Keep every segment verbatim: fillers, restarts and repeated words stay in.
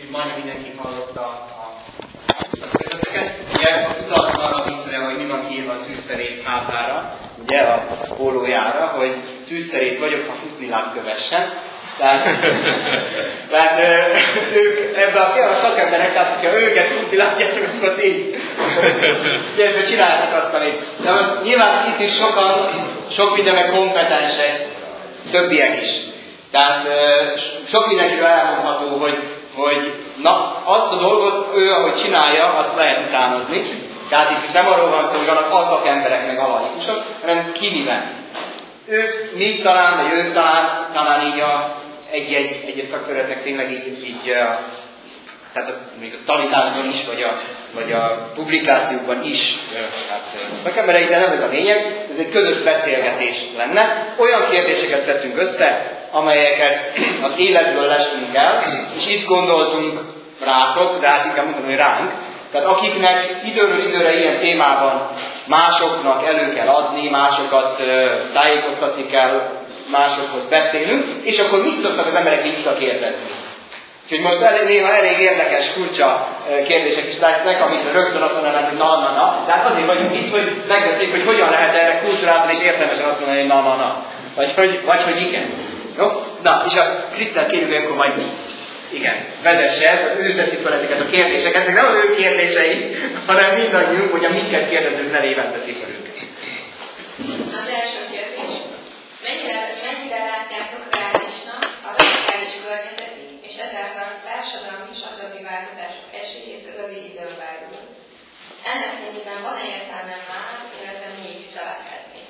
majdnem mindenki hallotta a szakértőket. Ugye utaltam arra vízre, hogy mi van kiírva a tűzszerész hátára, ugye a pólójára, hogy tűzszerész vagyok, ha futni lát kövessen. Tehát, tehát ők ebben a, a szakemberek, tehát hogyha őket futni látjátok, akkor így illetve csináltak azt, amit. De most nyilván itt is sokan, sok mindenek kompetensek, többiek is. Tehát sok mindenkiről elmondható, hogy, hogy na, azt a dolgot ő, ahogy csinálja, azt lehet utánozni. Tehát itt nem arról van szó, hogy vannak a szakemberek meg a laikusok, hanem kiviben. Ők, mi talán, vagy ők talán, talán így a egy-egy egyes szakterületek tényleg így, így tehát a, még a tanításban is, vagy a, vagy a publikációkban is hát, szakemberei, de nem ez a lényeg, ez egy közös beszélgetés lenne. Olyan kérdéseket szedtünk össze, amelyeket az életből lestünk el, és itt gondoltunk rátok, de hát inkább mondtam, hogy ránk. Tehát akiknek időről időre ilyen témában másoknak elő kell adni, másokat tájékoztatni kell, másokhoz beszélünk, és akkor mit szoktak az emberek visszakérdezni? Úgyhogy most elég, néha elég érdekes, furcsa kérdések is lesznek, amit rögtön azt mondanak, hogy na-na-na. De hát azért vagyunk itt, hogy megbeszéljük, hogy hogyan lehet erre kultúráltan és értelmesen azt mondani, hogy na-na-na. Vagy hogy, vagy hogy igen. Jó? Na, és a Krisztát kérjük, hogy akkor majd igen, vezesse ezt, ő teszi fel ezeket a kérdéseket. Ezek nem az ő kérdései, hanem mindannyiunk, hogy a minket kérdezők nevében teszik velünk. Az első kérdés. Mennyire, mennyire látjátok reálisnak a radikális környezeti és ezáltal társadalmi stb. Változások esélyét rövid időn belül? Ennek fényében van-e értelme már, illetve még cselekedni?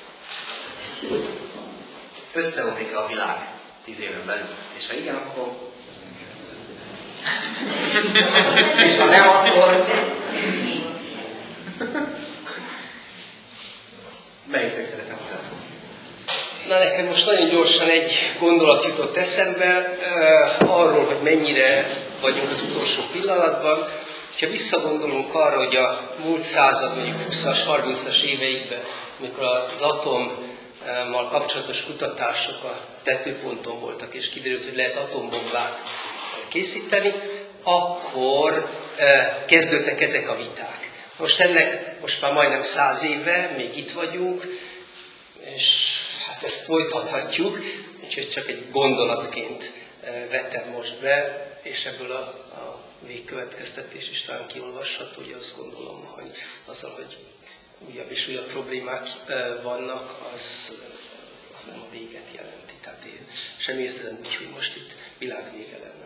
Összeomlik a világ tíz éven belül. És ha igen, akkor... és ha nem, akkor... Melyiknek szeretem hozzászólni? Na, nekem most nagyon gyorsan egy gondolat jutott eszembe uh, arról, hogy mennyire vagyunk az utolsó pillanatban. Ha visszagondolunk arra, hogy a múlt század, mondjuk húszas, harmincas éveikben, amikor az atommal kapcsolatos kutatások a tetőponton voltak, és kiderült, hogy lehet atombombát készíteni, akkor uh, kezdődtek ezek a viták. Most ennek most már majdnem száz éve, még itt vagyunk, és hát ezt folytathatjuk, úgyhogy csak egy gondolatként vetem most be, és ebből a, a végkövetkeztetés is talán kiolvasható, hogy azt gondolom, hogy azzal, hogy újabb és újabb problémák vannak, az, az nem a véget jelenti. Tehát én sem érzem úgy, hogy most itt világvége lenne.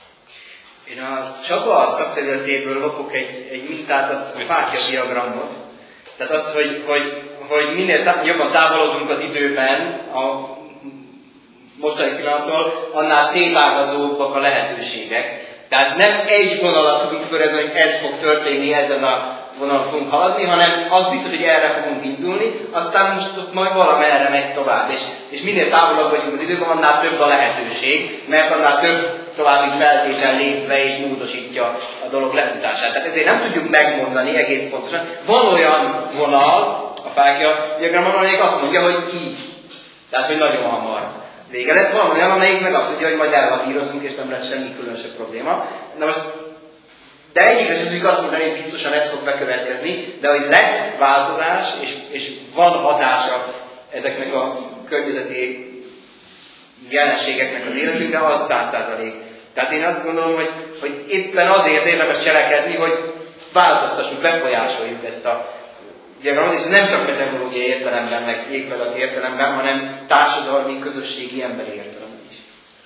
Én a Csaba szakterületéből lopok egy, egy mintát, az a fákja diagramot. Tehát az, hogy, hogy, hogy minél tá- jobban távolodunk az időben a mostani pillanattól, annál szétágazóbbak a lehetőségek. Tehát nem egy vonalat tudunk fölezni, hogy ez fog történni, ezen a vonalon fogunk haladni, hanem az biztos, hogy erre fogunk indulni, aztán most ott majd valamerre megy tovább. És, és minél távolabb vagyunk az időben, annál több a lehetőség, mert annál több további feltétel lép be és módosítja a dolog lefutását. Tehát ezért nem tudjuk megmondani egész pontosan. Van olyan vonal a fákja diagramon, amelyik azt mondja, hogy így. Tehát, hogy nagyon hamar vége lesz. Van olyan, amelyik meg azt mondja, hogy majd elhatírozunk, és nem lesz semmi különösebb probléma. Na most, de egyikre sem tudjuk azt mondani, hogy biztosan ez fog bekövetkezni, de hogy lesz változás, és, és van hatása ezeknek a környezeti jelenségeknek az életünkre, az száz százalék. Tehát én azt gondolom, hogy, hogy éppen azért érdemes cselekedni, hogy változtassuk, befolyásoljuk ezt a diagramot, és nem csak meteorológiai értelemben, meg éghajlati értelemben, hanem társadalmi, közösségi, emberi értelemben is.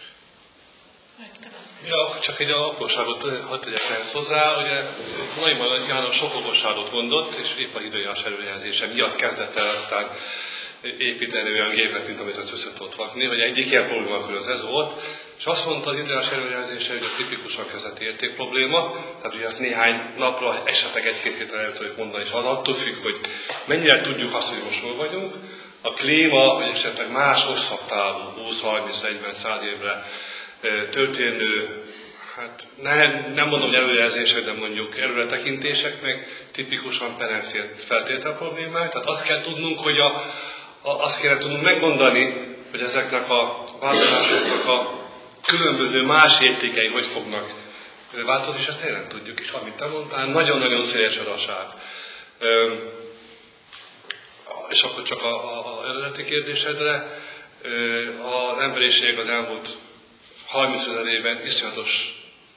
Ja, csak egy apróságot hadd tegyek ehhez hozzá, ugye Neumann János sok okosságot mondott, és épp az időjárás előrejelzése miatt kezdett el aztán építeni olyan gépet, mint amit össze tudott vakni, vagy egyik ilyen problémakör az ez volt, és azt mondta az időjárás előrejelzése, hogy ez tipikusan kezdeti érték probléma, tehát ugye ezt néhány napra, esetleg egy-két hétre el tudjuk mondani, és az attól függ, hogy mennyire tudjuk azt, hogy most hol vagyunk. A klíma, vagy esetleg más hosszabb távú, húsz, harminc, negyven, száz évre történő, hát nem, nem mondom, hogy előrejelzések, de mondjuk előretekintések meg tipikusan peremfél feltétel problémák. Tehát azt kell tudnunk, hogy a, a, azt kell tudnunk megmondani, hogy ezeknek a változásoknak a különböző más értékei hogy fognak változni, és ezt tényleg tudjuk is, amit te mondtál, nagyon-nagyon szélesed a sáv. És akkor csak az eredeti kérdésedre, az emberiség az elmúlt harmincezer évben iszonyatos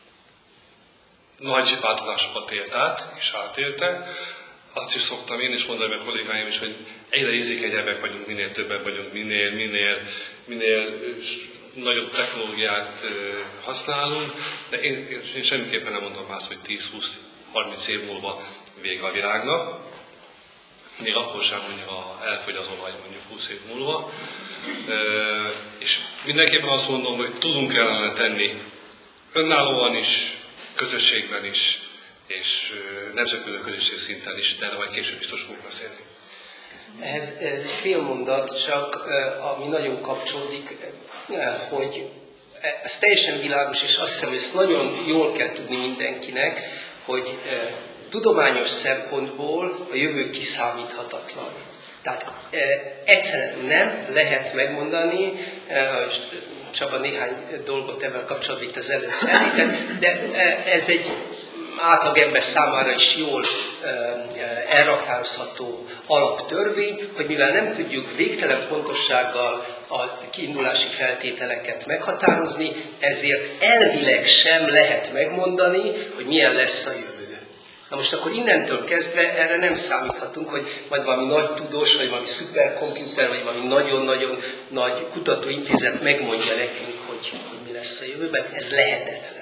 nagy változásokat élt át, és átélte. Azt is szoktam én is mondani, meg kollégáim is, hogy egyre érzékenyebbek vagyunk, minél többek vagyunk, minél, minél, minél nagyobb technológiát használunk, de én, én semmiképpen nem mondom azt, hogy tíz-húsz-harminc év múlva vége a világnak. Még akkor sem mondja, ha elfogy az olaj mondjuk húsz év múlva. És mindenképpen azt mondom, hogy tudunk ellene tenni önállóan is, közösségben is, és nemzetközi közösség szinten is, de majd később biztos fogunk beszélni. Ez, ez egy fél mondat, csak ami nagyon kapcsolódik, hogy ez teljesen világos, és azt hiszem, hogy ezt nagyon jól kell tudni mindenkinek, hogy tudományos szempontból a jövő kiszámíthatatlan. Tehát e, egyszerűen nem lehet megmondani, e, Csaba néhány dolgot ebben kapcsolatban itt az előtt említett, de e, ez egy átlagember számára is jól e, elraktározható alaptörvény, hogy mivel nem tudjuk végtelen pontossággal a kiindulási feltételeket meghatározni, ezért elvileg sem lehet megmondani, hogy milyen lesz a jövő. Na most akkor innentől kezdve erre nem számíthatunk, hogy majd valami nagy tudós, vagy valami szuperkomputer, vagy valami nagyon-nagyon nagy kutatóintézet megmondja nekünk, hogy, hogy mi lesz a jövőben. Ez lehetetlen.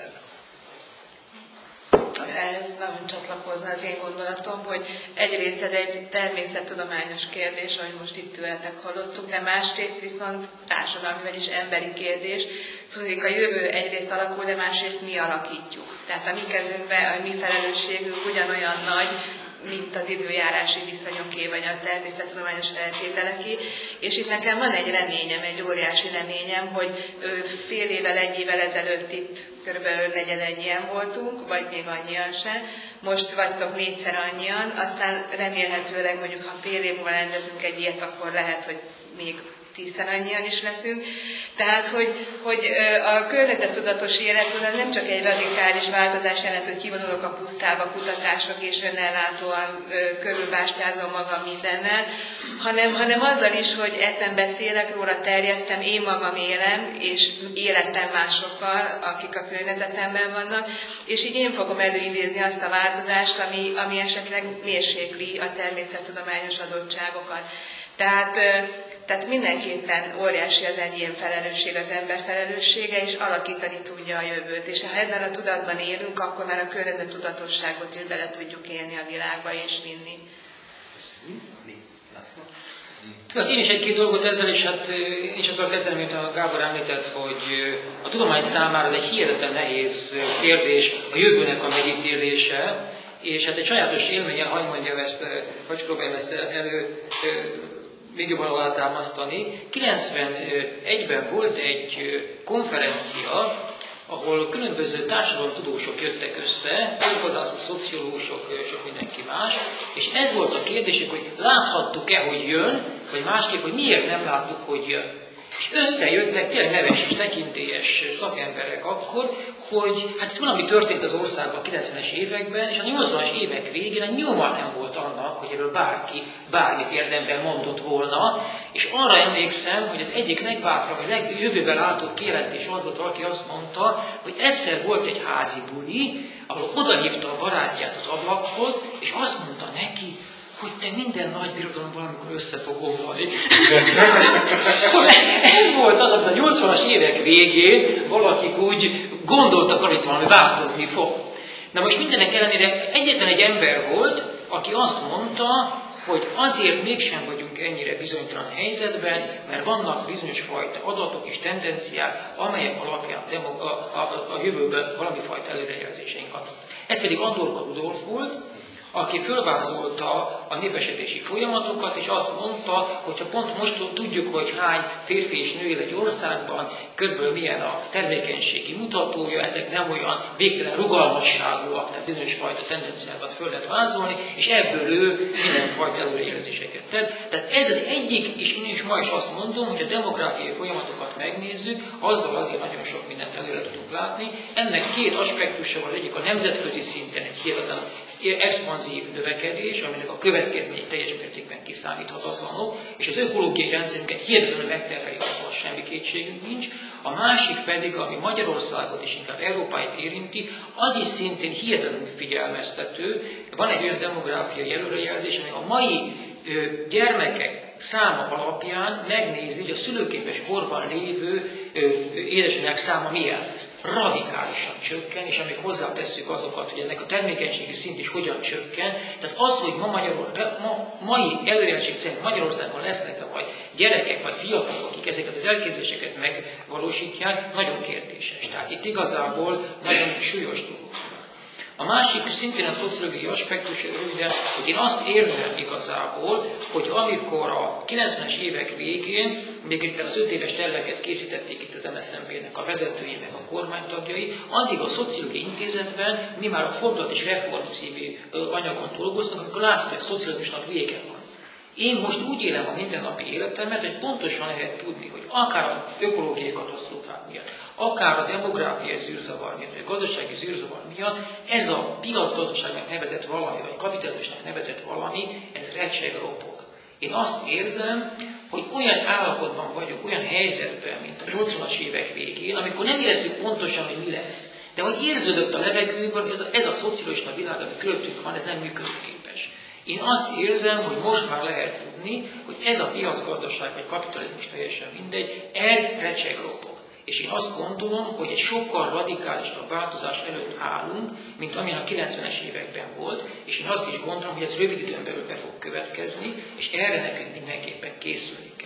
Ez nagyon csatlakozna az én gondolatom, hogy egyrészt ez egy természettudományos kérdés, ahogy most itt ültek hallottuk, de másrészt viszont társadalmi, vagyis emberi kérdés. Tudjuk, a jövő egyrészt alakul, de másrészt mi alakítjuk. Tehát a mi kezünkben, a mi felelősségünk ugyanolyan nagy, mint az időjárási viszonyoké, vagy a természettudományos feltételeké. És itt nekem van egy reményem, egy óriási reményem, hogy fél évvel, egy évvel ezelőtt itt körülbelül negyed ennyien voltunk, vagy még annyian sem. Most vagytok négyszer annyian, aztán remélhetőleg mondjuk, ha fél év múlva rendezünk egy ilyet, akkor lehet, hogy még tízszer annyian is leszünk. Tehát, hogy, hogy a környezettudatos életben nem csak egy radikális változás jelent, hogy kivonulok a pusztába kutatások, és önellátóan körülbástyázom magam mindennel, hanem, hanem azzal is, hogy egyszerűen beszélek róla, terjesztem, én magam élem, és életem másokkal, akik a környezetemben vannak, és így én fogom előidézni azt a változást, ami, ami esetleg mérsékli a természettudományos adottságokat. Tehát, tehát mindenképpen óriási az egyén felelősség, az ember felelőssége, és alakítani tudja a jövőt. És ha ebben a tudatban élünk, akkor már a környezet tudatosságot is bele tudjuk élni a világba és vinni. Hát én is egy-két dolgot ezzel, és hát én is azzal kezdem, mint a Gábor említett, hogy a tudomány számára egy hihetetlen nehéz kérdés a jövőnek a megítélése, és hát egy sajátos élményen, hagy mondjam ezt, hogy próbáljam ezt elő, még jobban alátámasztani. kilencvenegyben volt egy konferencia, ahol különböző társadalomtudósok jöttek össze, jogászok, szociológusok, sok mindenki más, és ez volt a kérdésük, hogy láthattuk-e, hogy jön, vagy másképp, hogy miért nem láttuk, hogy jön. És összejöttek tényleg neves és tekintélyes szakemberek akkor, hogy hát valami történt az országban a kilencvenes években, és a nyolcvanas évek végén nyoma nem volt annak, hogy erről bárki bármit érdemben mondott volna, és arra emlékszem, hogy az egyik legbátrabb, vagy legjövőben látott kijelentés az volt, valaki azt mondta, hogy egyszer volt egy házi buli, ahol odahívta a barátját az ablakhoz, és azt mondta neki, hogy te minden nagy birodalom valamikor össze fog omlani. Szóval ez volt az, hogy a nyolcvanas évek végén valakik úgy gondoltak, hogy itt valami változni fog. Na most mindenek ellenére egyetlen egy ember volt, aki azt mondta, hogy azért mégsem vagyunk ennyire bizonytalan helyzetben, mert vannak bizonyos fajta adatok és tendenciák, amelyek alapján a, a, a, a jövőben valami fajta előrejelzéseink adnak. Ez pedig Andorka Rudolf volt, aki fölvázolta a népesedési folyamatokat, és azt mondta, hogy ha pont most tudjuk, hogy hány férfi és nő él egy országban, körülbelül milyen a termékenységi mutatója, ezek nem olyan végtelen rugalmasságúak, tehát bizonyos fajta tendenciákat föl lehet vázolni, és ebből ő mindenfajta előrejelzéseket tett. Tehát ez az egyik, és én is ma is azt mondom, hogy a demográfiai folyamatokat megnézzük, azzal azért nagyon sok mindent előre tudunk látni. Ennek két aspektusa van, egyik a nemzetközi szinten egy hihetetlen expanzív növekedés, aminek a következményei teljes mértékben kiszámíthatatlanok, és az ökológiai rendszerünket hihetetlenül megterheli, abban semmi kétségünk nincs. A másik pedig, ami Magyarországot és inkább Európát érinti, az is szintén hihetetlenül figyelmeztető. Van egy olyan demográfiai előrejelzés, ami a mai gyermekek száma alapján megnézi, hogy a szülőképes korban lévő édesanyák száma milyen lesz. Radikálisan csökken, és amíg hozzátesszük azokat, hogy ennek a termékenységi szint is hogyan csökken, tehát az, hogy ma, Magyarul, ma mai előrejelzések szerint Magyarországon lesznek-e vagy gyerekek, vagy fiatalok, akik ezeket az elképzeléseket megvalósítják, nagyon kérdéses. Tehát itt igazából nagyon súlyos dolgok. A másik szintén a szociológiai aspektus röviden, hogy én azt érzem igazából, hogy amikor a kilencvenes évek végén, még itt az öt éves terveket készítették itt az em es zé em pé-nek a vezetői, meg a kormánytagjai, addig a Szociológiai Intézetben mi már a Fordulat és Reform című anyagon dolgoztunk, amikor látjuk, hogy a szocializmusnak vége van. Én most úgy élem a mindennapi életemet, hogy pontosan lehet tudni, hogy akár az ökológiai katasztrófák miatt, akár a demográfiai zűrzavar miatt, vagy a gazdasági zűrzavar miatt, ez a piacgazdaságnak nevezett valami, vagy kapitalizmusnak nevezett valami, ez recseg, ropog. Én azt érzem, hogy olyan állapotban vagyok, olyan helyzetben, mint a nyolcvanas évek végén, amikor nem éreztük pontosan, hogy mi lesz. De hogy érződött a levegőben, ez a, ez a szocialista világ, ami körülöttünk van, ez nem működőképes. Én azt érzem, hogy most már lehet tudni, hogy ez a piacgazdaság vagy kapitalizmus teljesen mindegy, ez recseg, ropog. És én azt gondolom, hogy egy sokkal radikálisabb változás előtt állunk, mint amilyen a kilencvenes években volt, és én azt is gondolom, hogy ez rövid időn belül be fog következni, és erre nekünk mindenképpen készülni kell.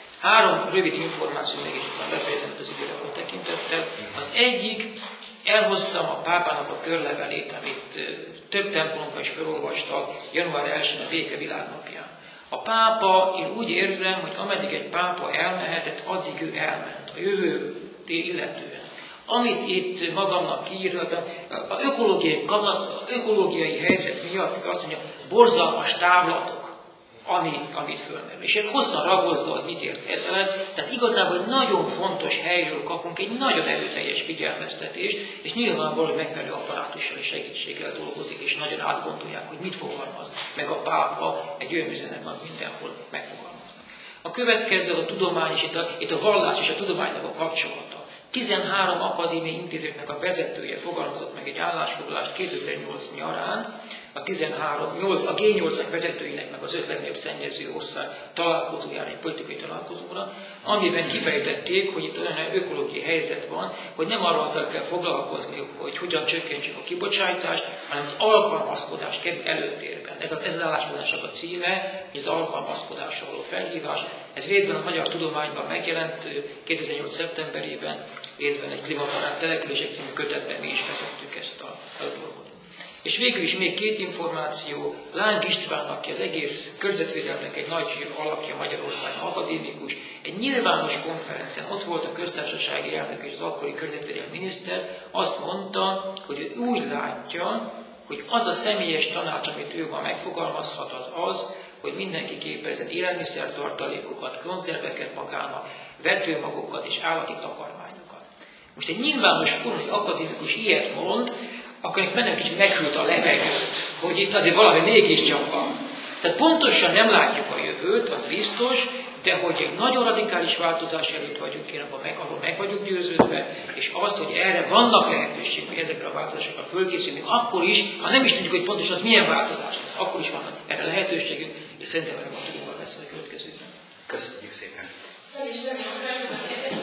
Három rövid információ, mégis aztán befejezem az időre való tekintettel. Az egyik, elhoztam a pápának a körlevelét, amit több templomban is felolvastak január elsején a Béke világnapján. A pápa, én úgy érzem, hogy ameddig egy pápa elmehetett, addig ő elment, a jövő illetően. Amit itt magamnak kiírtam, az ökológiai, az ökológiai helyzet miatt azt mondja, borzalmas távlatok, ami, amit fölmerül. És egy hosszan ragozza, hogy mit ért ezzel, tehát igazából egy nagyon fontos helyről kapunk egy nagyon erőteljes figyelmeztetést, és nyilvánvalóan, hogy megfelelő apparátussal és segítséggel dolgozik, és nagyon átgondolják, hogy mit fogalmaz meg a pápa egy olyan üzenetben, mindenhol megfogalmaznak. A következő a tudomány, és itt a, itt a vallás és a tudománynak a kapcsolata. tizenhárom akadémiai intézetnek a vezetője fogalmazott meg egy állásfoglalást kétezer-nyolc nyarán, a, tizenhárom, a gé nyolc vezetőinek, meg az öt legnagyobb szennyező ország találkozójára, egy politikai találkozóra, amiben kifejtették, hogy itt olyan ökológiai helyzet van, hogy nem arra azzal kell foglalkozni, hogy hogyan csökkentsük a kibocsátást, hanem az alkalmazkodás kerül előtérben. Ez, a, ez az állásfoglalásnak a címe, hogy az alkalmazkodásra való felhívás. Ez részben a Magyar Tudományban megjelent kétezer-nyolc szeptemberében, részben egy klímabarát települések című kötetben mi is vetettük ezt a, a dolgot. És végül is még két információ. Láng István, aki az egész környezetvédelemnek egy nagy alapja Magyarországon, akadémikus, egy nyilvános konferencián, ott volt a köztársasági elnök és az akkori környezetvédelmi miniszter, azt mondta, hogy ő úgy látja, hogy az a személyes tanács, amit ő ma megfogalmazhat, az az, hogy mindenki képezzen élelmiszertartalékokat, konzerveket magának, vetőmagokat és állati takarmányokat. Most egy nyilvános fórum, egy akadémikus ilyet mond, akkor itt bennem kicsit meghűlt a levegőt, hogy itt azért valami mégiscsak van. Tehát pontosan nem látjuk a jövőt, az biztos, de hogy egy nagyon radikális változás előtt vagyunk, én abban meg, arról meg vagyok győződve, és azt, hogy erre vannak lehetőség, hogy ezekre a változásokra fölkészülünk, akkor is, ha nem is tudjuk, hogy pontosan az milyen változás lesz, akkor is vannak erre lehetőségünk, és szerintem erre van tudunk lesz a következőben. Köszönjük szépen! Nem is tudom,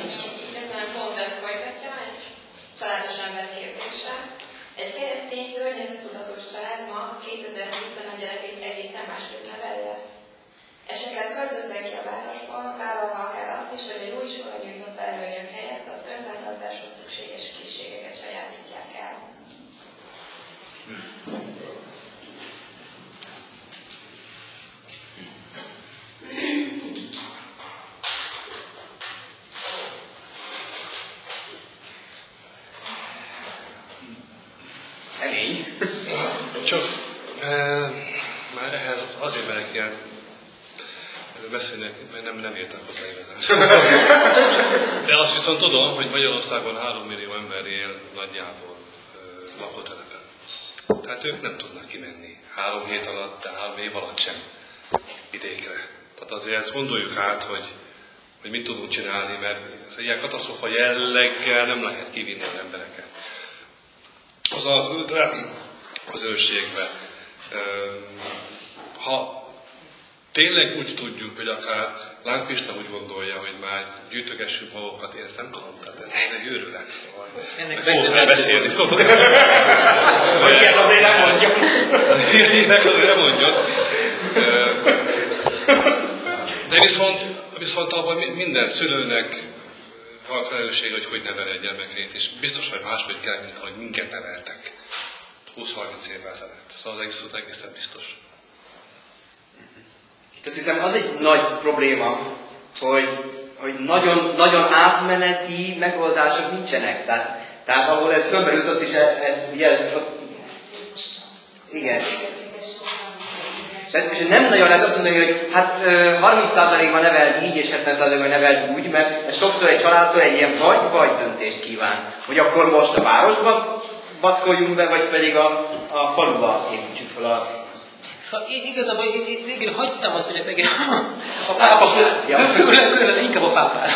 hogy pont ezt folytatja, egy családos ember kérdése. Egy keresztény környezettudatos család ma kétezer-húszban a gyerekét egészen másképp nevelje. Esetleg költözzen ki a városba, vállalva akár azt is, hogy a jó iskola nyújtotta előnyök helyett az önfenntartáshoz szükséges készségeket sajátítják el. csak e, már ehhez azért merek ilyen beszélni, mert nem, nem értek hozzá igazán. De azt viszont tudom, hogy Magyarországon három millió ember él nagyjából e, lakótelepen. Tehát ők nem tudnak kimenni három hét alatt, de három év alatt sem vidékre. Tehát azért ezt gondoljuk át, hogy, hogy mit tudunk csinálni, mert ez ilyen katasztrófa jelleggel nem lehet kivinni az embereket. Az az, az őrségbe. Ha tényleg úgy tudjuk, hogy akár Láng Pista úgy gondolja, hogy már gyűjtögessük magukat, én ezt nem tudom, tehát ez egy őrület, szóval. Fogok vele beszélni. Ilyet azért nem mondjuk. Ilyet azért nem mondjuk. De viszont, viszont abban minden szülőnek van felelősség, hogy hogy nevel egy gyermekét, és biztos, hogy máshogy kell, mint ahogy minket neveltek húsz-harminc évvel ezelőtt. Szóval az egész, egészen biztos. Itt azt hiszem, az egy nagy probléma, hogy, hogy nagyon, nagyon átmeneti megoldások nincsenek. Tehát, tehát ahol ez fölmerült, ott is ez, ugye, ez ott, igen. És nem nagyon lehet azt mondani, hogy hát harminc százalékban neveld így, és hetven százalékban neveld úgy, mert ez sokszor egy családtól egy ilyen vagy-vagy döntést kíván. Hogy akkor most a városba baszkoljunk be, vagy pedig a, a faluba építsük fel a... Szóval igazából végül hagytam azt, hogy meg a pápa körülbelül, inkább a pápára.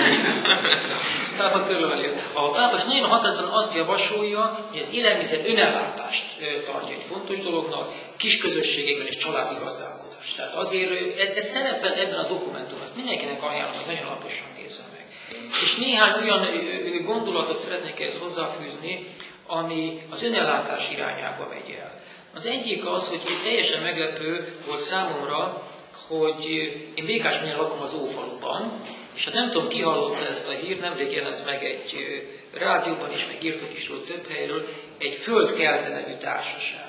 Pápa körülbelül. A pápa is nagyon határozottan azt javasolja, hogy az élelmiszer önellátást tartja egy fontos dolognak, kisközösségekben és családi gazdálkodás. Tehát azért ez, ez szerepel ebben a dokumentumban, azt mindenkinek ajánlom, hogy nagyon alaposan nézze meg. És néhány olyan gondolatot szeretnék ehhez hozzáfűzni, ami az önellátás irányába megy el. Az egyik az, hogy teljesen meglepő volt számomra, hogy én Békásmegyen lakom az Ófaluban, és hát nem tudom, ki hallotta ezt a hírt, nemrég jelent meg egy rádióban is, meg írtak is róla több helyről, egy Földkelte nevű társaság.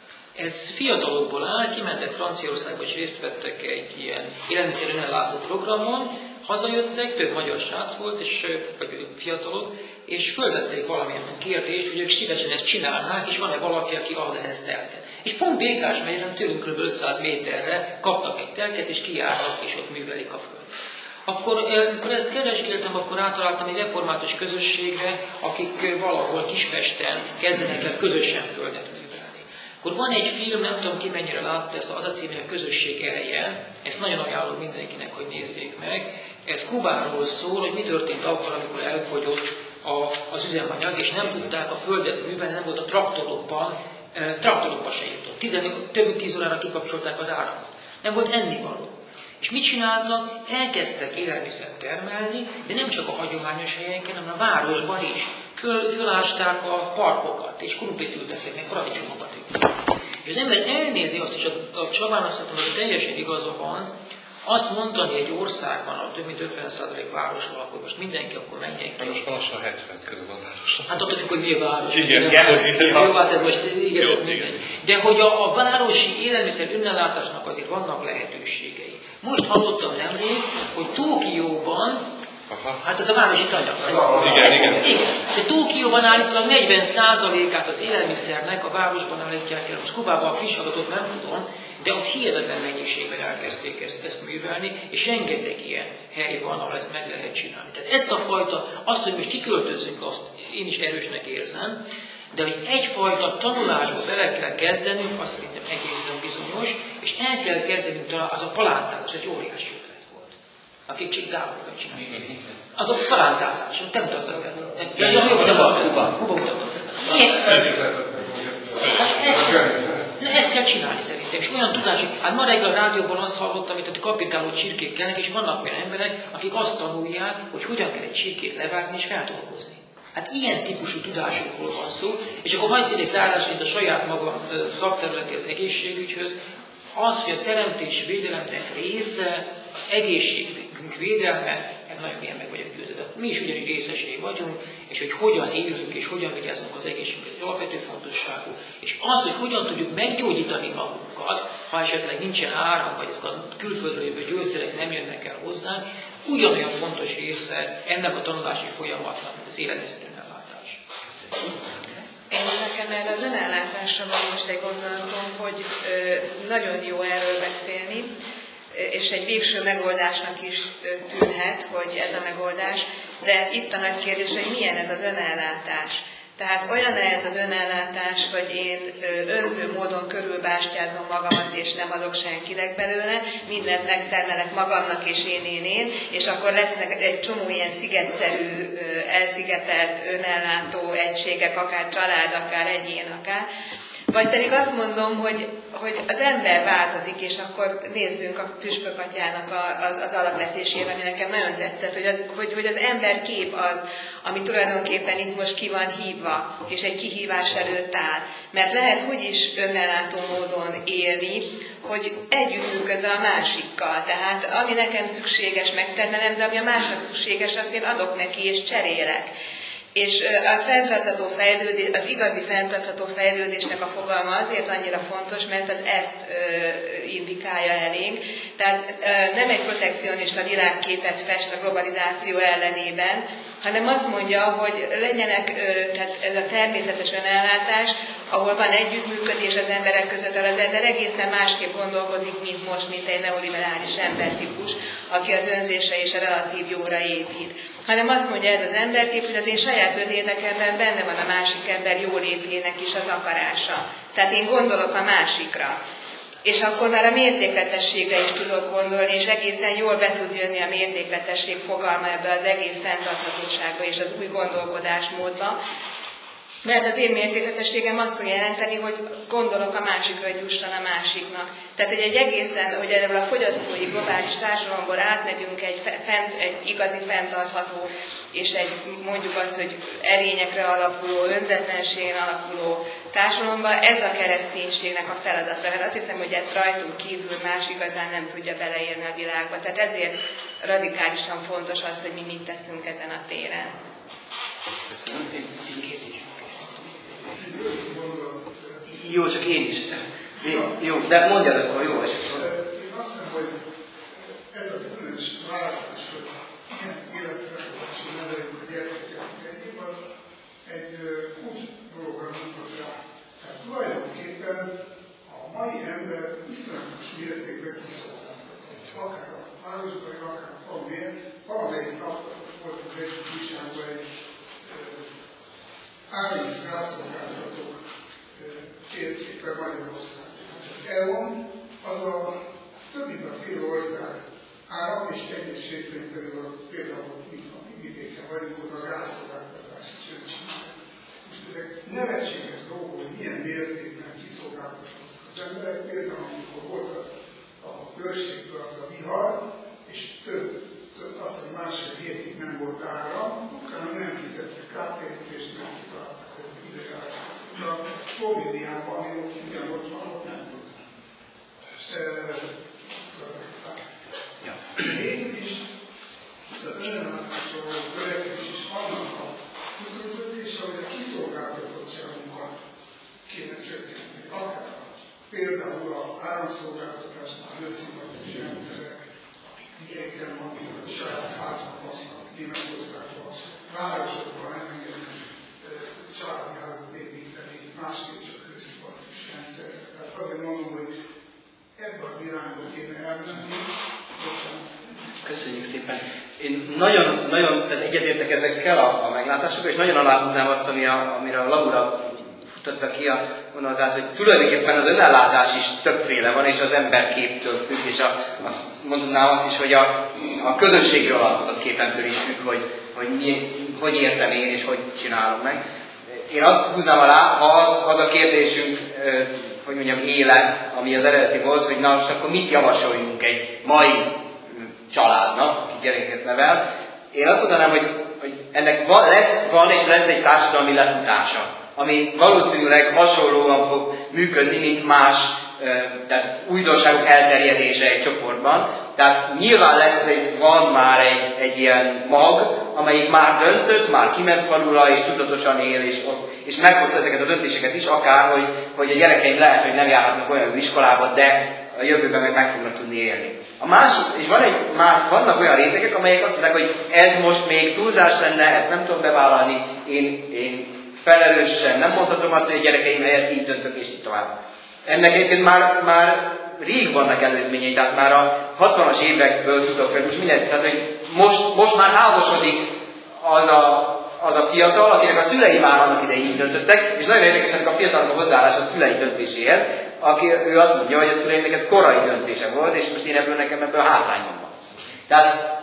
Ez fiatalokból áll, kimentek Franciaországba, és részt vettek egy ilyen élelmiszer önellátó programon, hazajöttek, több magyar srác volt, és, vagy fiatalok, és fölvették valamilyen kérdést, hogy ők szívesen ezt csinálnák, és van-e valaki, aki ad ehhez telket. És pont Békásmegyen tőlünk kb. ötszáz méterre kaptak egy telket, és kijárnak, és ott művelik a föld. Akkor, amikor ezt keresgéltem, akkor átaláltam egy református közösségre, akik valahol Kispesten kezdenek el közösen földet művelni. Akkor van egy film, nem tudom ki mennyire látta ezt, az a címe, a Közösség eleje, ezt nagyon ajánlom mindenkinek, hogy nézzék meg. Ez Kubáról szól, hogy mi történt akkor, amikor elfogyott a, az üzemanyag, és nem tudták a földet művelni, nem volt a traktorokban, e, traktorokban se jutott. Tizen, több mint tíz órára kikapcsolták az áramot. Nem volt ennivaló. És mit csináltak? Elkezdtek élelmiszert termelni, de nem csak a hagyományos helyeken, hanem a városban is. Föl, fölásták a parkokat, és krumplit ültettek, meg paradicsomokat ültettek. És az ember elnézi azt, és a, a Csabának szerintem az teljesen igaza van, azt mondani egy országban, ahol több mint ötven százalék város lakó, most mindenki akkor menjen ki. Most lassan hetven körül van város. Hát attól függ, hogy mi a város. Igen, igen, igen. Jó, hát ez most igen, Jó, ez mindegy. De hogy a, a városi élelmiszer önellátásnak azért vannak lehetőségei. Most hallottam nemrég, hogy Tokióban, aha, hát ez a városi tanyag. Az, igen, igen. Igen. De Tokióban állítólag negyven százalékát az élelmiszernek a városban állítják el. Most Kubában a friss adatot nem tudom, de ott hihetetlen mennyiségben elkezdték ezt, ezt művelni, és rengeteg ilyen hely van, ahol ezt meg lehet csinálni. Tehát ezt a fajta, azt, hogy most kiköltözzünk, azt én is erősnek érzem, de hogy egyfajta tanulásba bele kell kezdenünk, azt szerintem egészen bizonyos, és el kell kezdenünk talán, az a palántázás, egy óriási ötlet volt. Akik csak Gáborokat csinálják. Az a palántázás, te mutattad be. Ja, jó, jó, Kuba, Kuba, Kuba mutattad be. Na, ezt kell csinálni szerintem, és olyan tudásig, hát ma reggel a rádióban azt hallottam, hogy a kapitáló csirkék kellnek, és vannak olyan emberek, akik azt tanulják, hogy hogyan kell egy csirkét levágni és feldolgozni. Hát ilyen típusú tudásokról van szó, és akkor majd tényleg zárásként a saját magam szakterülethez, az egészségügyhöz, az, hogy a teremtési védelemnek része, az egészségünk védelme, nagyon ilyen meg vagyok győződve. Mi is ugyanígy részesei vagyunk, és hogy hogyan élünk és hogyan vigyázzunk az egészségünkre, alapvető fontosságú. És az, hogy hogyan tudjuk meggyógyítani magunkat, ha esetleg nincsen áram, vagy a külföldről jövő gyógyszerek nem jönnek el hozzánk, ugyanolyan fontos része ennek a tanulási folyamatnak, mint az élelmiszer önellátás. Én nekem erre az önellátásra van most egy gondolatom, hogy ö, nagyon jó erről beszélni, és egy végső megoldásnak is tűnhet, hogy ez a megoldás, de itt a nagy kérdés, hogy milyen ez az önellátás. Tehát olyan ez az önellátás, hogy én önző módon körülbástyázom magamat, és nem adok senkinek belőle, mindent megtermelek magamnak, és én, én, én, és akkor lesznek egy csomó ilyen szigetszerű, elszigetelt, önellátó egységek, akár család, akár egyén, akár. Vagy pedig azt mondom, hogy, hogy az ember változik, és akkor nézzünk a Püspök Atyának a, az, az alapvetésére, ami nekem nagyon tetszett, hogy az, hogy, hogy az ember kép az, ami tulajdonképpen itt most ki van hívva, és egy kihívás előtt áll. Mert lehet úgy is önellátó módon élni, hogy együttműködve a másikkal. Tehát ami nekem szükséges, megtermelem, de ami a másnak szükséges, azt én adok neki, és cserélek. És a fenntartható fejlődés, az igazi fenntartható fejlődésnek a fogalma azért annyira fontos, mert az ezt indikálja elénk. Tehát nem egy protekcionista világképet fest a globalizáció ellenében, hanem azt mondja, hogy legyenek, tehát ez a természetes önellátás, ahol van együttműködés az emberek között, az ember egészen másképp gondolkozik, mint most, mint egy neoliberális embertípus, aki az önzésre és a relatív jóra épít. Hanem azt mondja ez az emberkép, hogy az én saját önérdekemben benne van a másik ember jólétének is az akarása. Tehát én gondolok a másikra. És akkor már a mértékletességre is tudok gondolni, és egészen jól be tud jönni a mértékletesség fogalma ebbe az egész fenntarthatóságba és az új gondolkodásmódba. Mert az én mértékletességem azt fog jelenteni, hogy gondolok a másikra, hogy jusson a másiknak. Tehát, hogy egy egészen, hogy ebből a fogyasztói globális társadalomból átmegyünk egy, fent, egy igazi fenntartható, és egy mondjuk azt, hogy erényekre alapuló, önzetlenségen alapuló társadalomba, ez a kereszténységnek a feladata. Mert azt hiszem, hogy ezt rajtunk kívül más igazán nem tudja beleérni a világba. Tehát ezért radikálisan fontos az, hogy mi mit teszünk ezen a téren. Köszönöm. Jó, csak én is. Jó, jó, de mondjad akkor, jó esetleg. Én azt hiszem, hogy ez a bizonyos változás, hogy milyen életfelelősség neveljük a gyermekeket, egyéb az egy kulcs dologra mutat rá. Tehát tulajdonképpen a mai ember viszonylatos mértékben kiszolgáltatott. Akár a városban, akár a falumén, valamelyik nap volt az egyik újságban egy állami rászolgáltatók térképe Magyarországon. Az é u az a több mint a fél ország áram, és egyes részén pedig a, például mint a vidéken vagyunk, oda a gázszolgáltatás is őt csinálják. Most ezek nevetséges dolgok, hogy milyen mértékben kiszolgáltatnak az emberek. Például, amikor volt a, a őrségből az a vihar, és több, több azt, hogy másfél hétig nem volt áram, utána nem fizettek kártérítést, nem kitaláltak az időjárásra. De a Szlovéniában, ami ugyan ott van, ott nem tud. Mégis, ez az önellátásról való törekvés is annak a tükröződése, hogy a kiszolgáltatottságunkat kéne csökkenteni. Akár például a áramszolgáltatásnál nőszivatos rendszerek, ilyenken van, mint a saját házban vannak, Németországban, városokban nem engednek családi házat építeni, másképp csak hőszivatos rendszerek. Tehát azért mondom, hogy ebbe az irányba kéne elmenni. Köszönjük szépen. Én nagyon, nagyon tehát egyetértek ezekkel a, a meglátásokkal, és nagyon aláhúznám azt, ami a, amire a Laura futotta ki a gondolatát, hogy tulajdonképpen az önellátás is többféle van, és az emberképtől függ, és a, azt mondanám azt is, hogy a, a közösségről alkotott képentől is függ, hogy, hogy mi, hogy értem én, és hogy csinálom meg. Én azt húznám alá, ha az, az a kérdésünk, hogy mondjam, éle, ami az eredeti volt, hogy na most akkor mit javasoljunk egy mai családnak, aki gyereket nevel. Én azt mondanám, hogy, hogy ennek van, lesz, van és lesz egy társadalmi lefutása, ami valószínűleg hasonlóan fog működni, mint más tehát újdonságok elterjedése egy csoportban. Tehát nyilván lesz egy, van már egy, egy ilyen mag, amelyik már döntött, már kiment falura, és tudatosan él, és, ott, és meghozta ezeket a döntéseket is, akár, hogy, hogy a gyerekeim lehet, hogy nem járhatnak olyan iskolába, de a jövőben meg meg fognak tudni élni. A másik, és van egy, már vannak olyan rétegek, amelyek azt mondják, hogy ez most még túlzás lenne, ezt nem tudom bevállalni, én, én felelősen nem mondhatom azt, hogy a gyerekeim helyett így döntök, és így tovább. Ennek egyébként már, már rég vannak előzményei, tehát már a hatvanas évekből tudok, hogy most mindent, tehát hogy most, most már házasodik az a, az a fiatal, akinek a szülei már annak idején így döntöttek, és nagyon érdekes ennek a fiatalnak a hozzáállás a szülei döntéséhez, aki, ő azt mondja, hogy a szüleimnek ez korai döntése volt, és most én ebből nekem ebből hátrányom van. Tehát,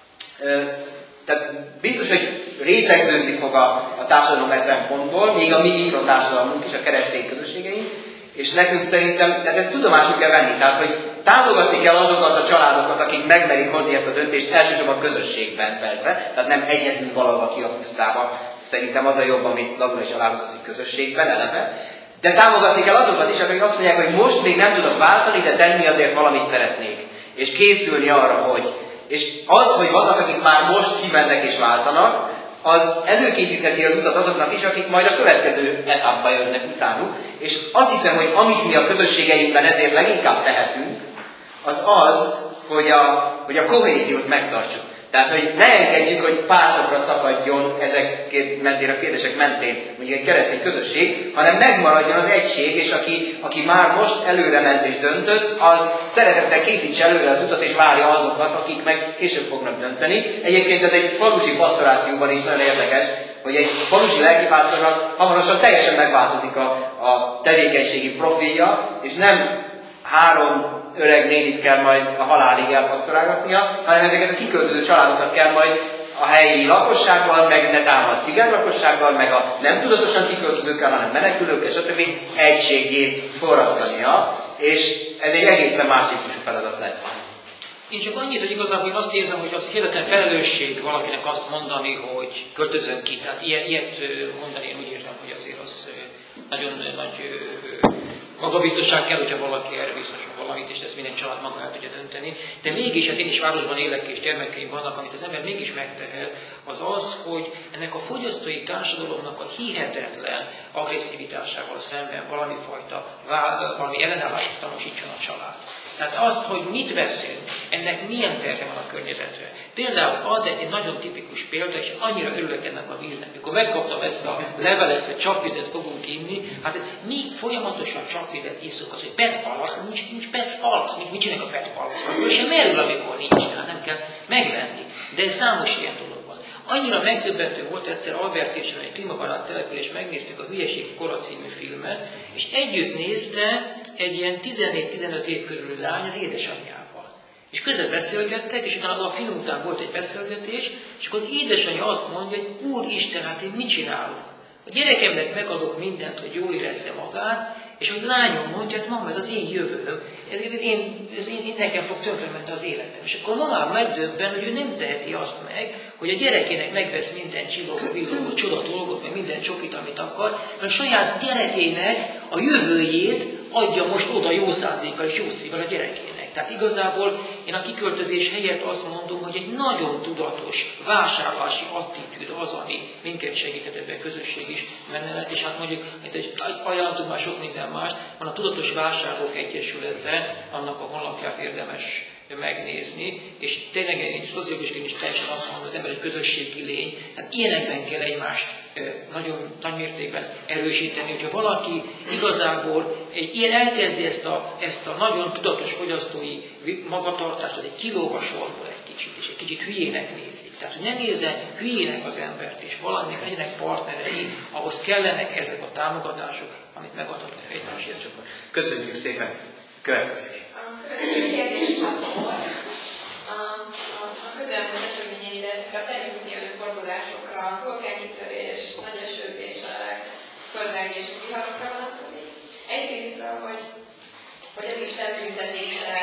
ö, tehát biztos, hogy rétegződni fog a, a társadalom e szempontból, még a mi mikrotársadalmunk és a keresztény közösségeink, és nekünk szerintem, tehát ezt tudomásul kell venni, tehát hogy támogatni kell azokat a családokat, akik megmerik hozni ezt a döntést, elsősorban közösségben persze, tehát nem egyedül valahol ki a pusztában. Szerintem az a jobb, amit Laguna is aláhozott, hogy közösségben eleve. De támogatni kell azokat is, akik azt mondják, hogy most még nem tudok váltani, de tenni azért valamit szeretnék. És készülni arra, hogy. És az, hogy vannak, akik már most kimennek és váltanak, az előkészítheti az utat azoknak is, akik majd a következő etapba jönnek utánuk. És azt hiszem, hogy amit mi a közösségeinkben ezért leginkább tehetünk, az az, hogy a, hogy a kohéziót megtartsuk. Tehát, hogy ne engedjük, hogy pártokra szakadjon ezek mentén, a kérdések mentén mondjuk egy keresztény közösség, hanem megmaradjon az egység, és aki, aki már most előre ment és döntött, az szeretettel készítse előre az utat, és várja azokat, akik meg később fognak dönteni. Egyébként ez egy falusi pastorációban is nagyon érdekes, hogy egy falusi lelkipásztornak hamarosan teljesen megváltozik a, a tevékenységi profilja, és nem három öreg nénit kell majd a halálig elpasztorálgatnia, hanem ezeket a kiköltöző családokat kell majd a helyi lakossággal, meg netán a cigány lakossággal, meg a nem tudatosan kiköltözőkkel, hanem menekülőkkel, stb. Egységét forrasztania, és ez egy egészen más típusú feladat lesz. Én csak annyit, hogy igazából én azt érzem, hogy az hihetetlen felelősség valakinek azt mondani, hogy költözön ki. Tehát ilyet mondani, én úgy érzem, hogy azért az nagyon nagy magabiztosság kell, hogyha valaki erre biztosul valamit, és ezt minden család maga el tudja dönteni. De mégis, hát én is városban élek, és gyermekeim vannak, amit az ember mégis megtehet, az az, hogy ennek a fogyasztói társadalomnak a hihetetlen agresszivitásával szemben valami fajta, valami ellenállást tanúsítson a család. Tehát azt, hogy mit veszünk, ennek milyen terhe van a környezetre. Például az egy nagyon tipikus példa, és annyira örülök ennek a víznek. Mikor megkaptam ezt a levelet, hogy csapvizet fogunk inni, hát mi folyamatosan csapvizet iszunk, az, hogy petpalasz, nincs, nincs petpalasz. Mit, mit csinálnak a petpalasz? Akkor sem merül, amikor nincs, hát nem kell megvenni. De ez számos ilyen dolog van. Annyira megdöbbentő volt egyszer Albertésen egy klímabarát település, megnéztük a Hülyeség kora című filmet, és együtt nézte egy ilyen tizennégy-tizenöt év körüli lány az édesanyjával. És közben beszélgettek, és utána a film után volt egy beszélgetés, és akkor az édesanyja azt mondja, hogy Úristen, hát én mit csinálok? A gyerekemnek megadok mindent, hogy jól érezze magát, és hogy lányom mondja, hát mama, ez az én jövőm, ez, én, ez én, nekem fog tönkremenni az életem. És akkor mamám megdöbben, hogy ő nem teheti azt meg, hogy a gyerekének megvesz minden csillogó, villogó, csoda dolgot, meg minden csokit, amit akar, mert a saját gyerekének a jövőjét adja most oda jó szándékkal és jó szívvel a gyerekének. Tehát igazából én a kiköltözés helyett azt mondom, hogy egy nagyon tudatos vásárlási attitűd az, ami minket segített ebben a közösség is menne, és hát mondjuk, mint egy ajánlatunk már sok minden más, van a Tudatos Vásárlók Egyesülete, annak a honlapját érdemes megnézni, és tényleg én szociológusként is teljesen azt mondom, hogy az ember egy közösségi lény, hát ilyenekben kell egymást nagyon nagy mértékben erősíteni, hogyha valaki igazából egy ilyen elkezdi ezt a, ezt a nagyon tudatos fogyasztói magatartást, egy kilóg a sorból egy kicsit, és egy kicsit hülyének nézik. Tehát, hogy ne nézze hülyének az embert, és valaminek legyenek partnerei, ahhoz kellenek ezek a támogatások, amit megadhatunk egymásért. Köszönjük szépen! Következik! A következő kérdés csak volt. A, a, a közelmúlt eseményeire, ezekre a természeti előfordulásokra, vulkánkitörés, nagy esőzések, földrengés, viharokra vonatkozik. Egyrésztről, hogy, hogy ez is feltüntetésre,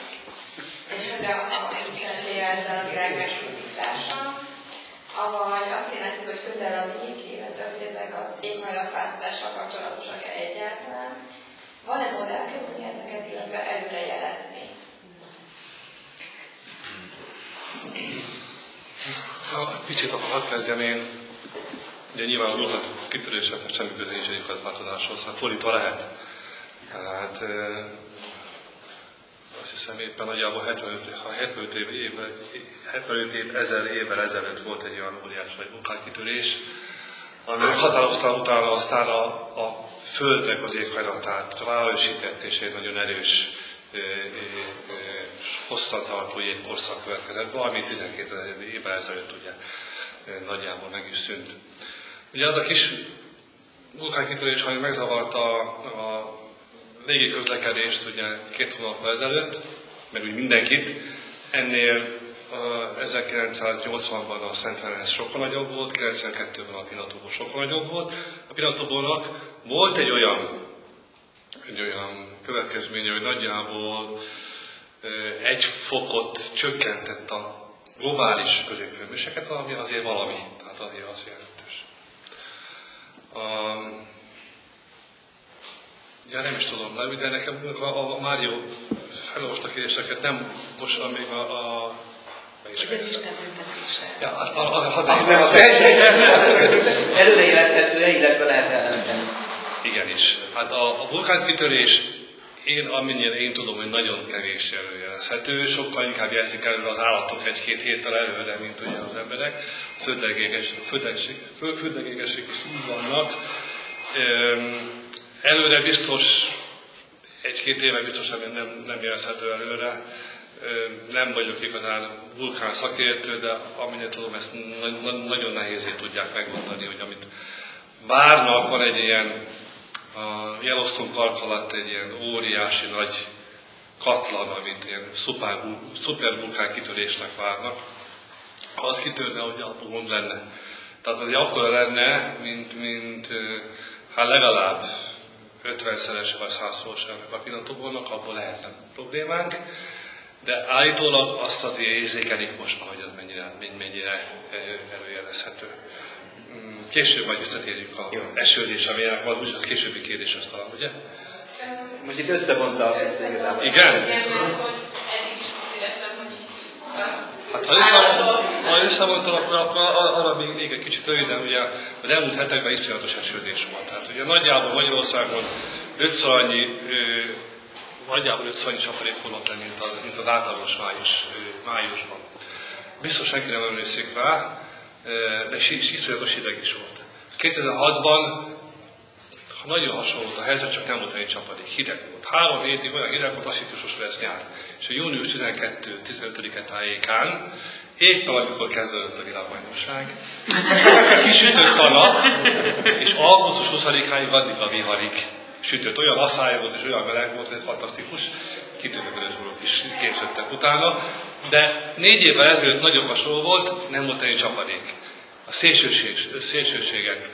és hogy a feltételezzel a világ megtisztítása, avagy azt jelenti, hogy közel a víz, illetve hogy ezek az éghajlatváltozással kapcsolatosak-e egyáltalán. Van-e modell kerülni ezeket, illetve előrejelezni? Ha picit hadd kezdjem én, ugye nyilván a vulkán kitöréseknek semmi köze nincs egy éghajlatváltozáshoz, hát fordítva lehet. Tehát e, azt hiszem éppen nagyjából hetvenöt év, év, hetvenöt év ezer évvel ezelőtt volt egy olyan óriás vagy vulkánkitörés, ami határozta utána aztán a, a Földnek az éghajlatát, ráerősített és egy nagyon erős, hosszantartó jégkorszak következett be, ami tizenkétezer évvel ezelőtt ugye nagyjából meg is szűnt. Ugye az a kis vulkánkitörés, ami megzavarta a, a légi közlekedést ugye két hónappal ezelőtt, meg úgy mindenkit, ennél ezerkilencszáznyolcvanban a Szent Ferenc sokkal nagyobb volt, kilencvenkettőben a Pinatubo sokkal nagyobb volt. A Pinatubónak volt egy olyan, egy olyan következménye, hogy nagyjából egy fokot csökkentett a globális középhőmérséklet, ami azért valami, tehát azért az jelentős. Um, ja, nem is tudom, mert ugye nekem a, a Mário felolvasta kérdéseket, nem most még a, a Hogy ez Isten büntetése. Ja, a, a, a, a, Az nem a előrejelezhető-e, illetve lehet elleníteni. Igenis. Hát a, a vulkánkitörés, én amennyire én tudom, hogy nagyon kevés előrejelezhető, sokkal inkább jelzik előre az állatok egy-két héttel előre, mint ugye az emberek. Földlegégesek is úgy vannak. Előre biztos, egy-két éve biztos, hogy nem, nem jelezhető előre. Nem vagyok igazán vulkán szakértő, de amennyire tudom, ezt nagyon nehézé tudják megmondani, hogy amit várnak, van egy ilyen, a Yellowstone Park alatt egy ilyen óriási nagy katlan, amit ilyen szuper, szuper vulkán kitörésnek várnak. Ha az kitörne, hogy abból gond lenne. Tehát az akkora lenne, mint, mint hát legalább ötvenszeres vagy százszoros ennek a Pinatubónak, abból lehetne problémánk. De állítólag azt azért érzékelik most már, hogy az mennyire, mennyire előjelezhető. Később majd visszatérjük a esődés, amilyenek van, úgyhogy a későbbi kérdés az talán, ugye? Most itt összevonta ezt igazából. Igen? Igen, mert hogy eddig is azt éreztem, hogy így... Hát ha, össze, ha összevontam, akkor, akkor arra még, még egy kicsit röviden, ugye az elmúlt hetekben iszonyatos esődés volt. Tehát ugye nagyjából Magyarországon ötször annyi, nagyjából ötször annyi csapadék hullott le, mint az, mint az átlagos május, májusban. Biztos senki nem emlékszik rá, de iszonyatos hideg is volt. kétezer-hatban nagyon hasonló volt a helyzet, csak nem volt ennyi csapadék. Hideg volt. Három hétig olyan hideg volt, azt hittük, sose lesz nyár. És a június tizenkettő-tizenötödike tájékán, éppen amikor kezdődött a világbajnokság, kisütött a nap, és augusztus huszadikáig addig a viharig sütött. Olyan asszály volt és olyan meleg volt, hogy ez fantasztikus. Kitörögődött dolgok is képződtek utána. De négy évvel ezelőtt nagyobb hasonló volt, nem volt ennyi csapadék. A szélsőség, szélsőségek.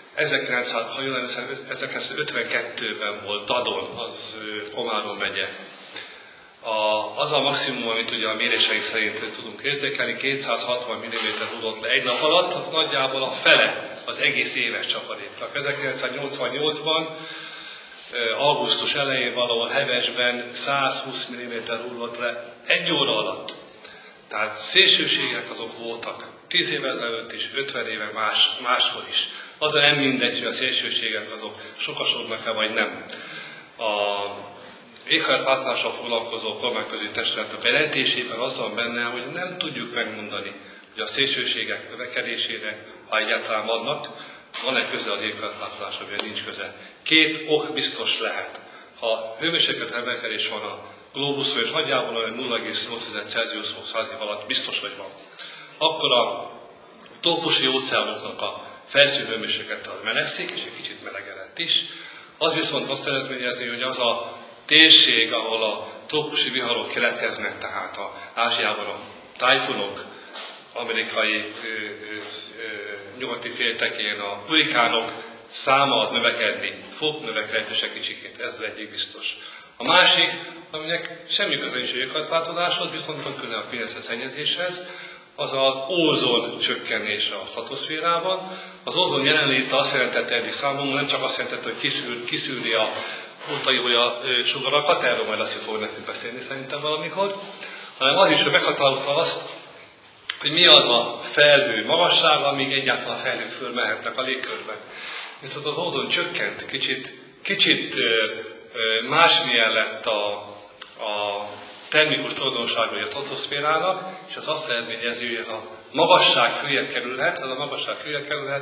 ezerkilencszázötvenkettőben volt Dadon, az Komárom megye. A, az a maximum, amit ugye a méréseink szerint tudunk érzékelni, kétszázhatvan milliméter hullott le egy nap alatt, az nagyjából a fele az egész éves csapadéknak. ezerkilencszáznyolcvannyolcban, augusztus elején valahol Hevesben százhúsz milliméter hullott le egy óra alatt. Tehát szélsőségek azok voltak. tíz évvel ezelőtt is, ötven éve más, máshol is. Az nem mindegy, hogy a szélsőségek azok sokasodnak-e vagy nem. A éghajlatváltozással foglalkozó kormányközi testületek jelentésében az van benne, hogy nem tudjuk megmondani, hogy a szélsőségek növekedésének, ha egyáltalán vannak, van-e köze az éghajlatváltozásra, vagy nincs köze. Két ok biztos lehet. Ha hőmérséklet emelkedés van a globuszon, és nagyjából nulla egész nyolc Celsius fok száz év alatt biztos, hogy van. Akkor a trópusi óceánoknak a felszínhőmérséklete az melegszik, és egy kicsit melegedett is. Az viszont azt eredményezni, hogy az a térség, ahol a trópusi viharok keletkeznek, tehát a Ázsiában a tájfunok, amerikai ö, ö, ö, nyugati féltekén a hurikánok száma az növekedni fog, növekedni kicsikét, ez az egyik biztos. A másik, aminek semmi köze nincs éghajlatváltozáshoz, viszont van köze a környezetszennyezéshez, az az ózon csökkenése a stratoszférában. Az ózon jelenléte azt jelentette eddig számunkra, nem csak azt jelentette, hogy kiszűr, kiszűri a ultrajója sugarakat, erről majd azt fog nekünk beszélni szerintem valamikor, hanem az is, hogy meghatározta azt, hogy mi az a felhő magassága, amíg egyáltalán a felhők fölmehetnek a légkörben. Viszont az ózon csökkent, kicsit, kicsit másmilyen lett a, a termikus tulajdonsága a stratoszférának, és az azt eredményezi, hogy ez a magasság följebb kerülhet, ez a magasság följebb kerülhet,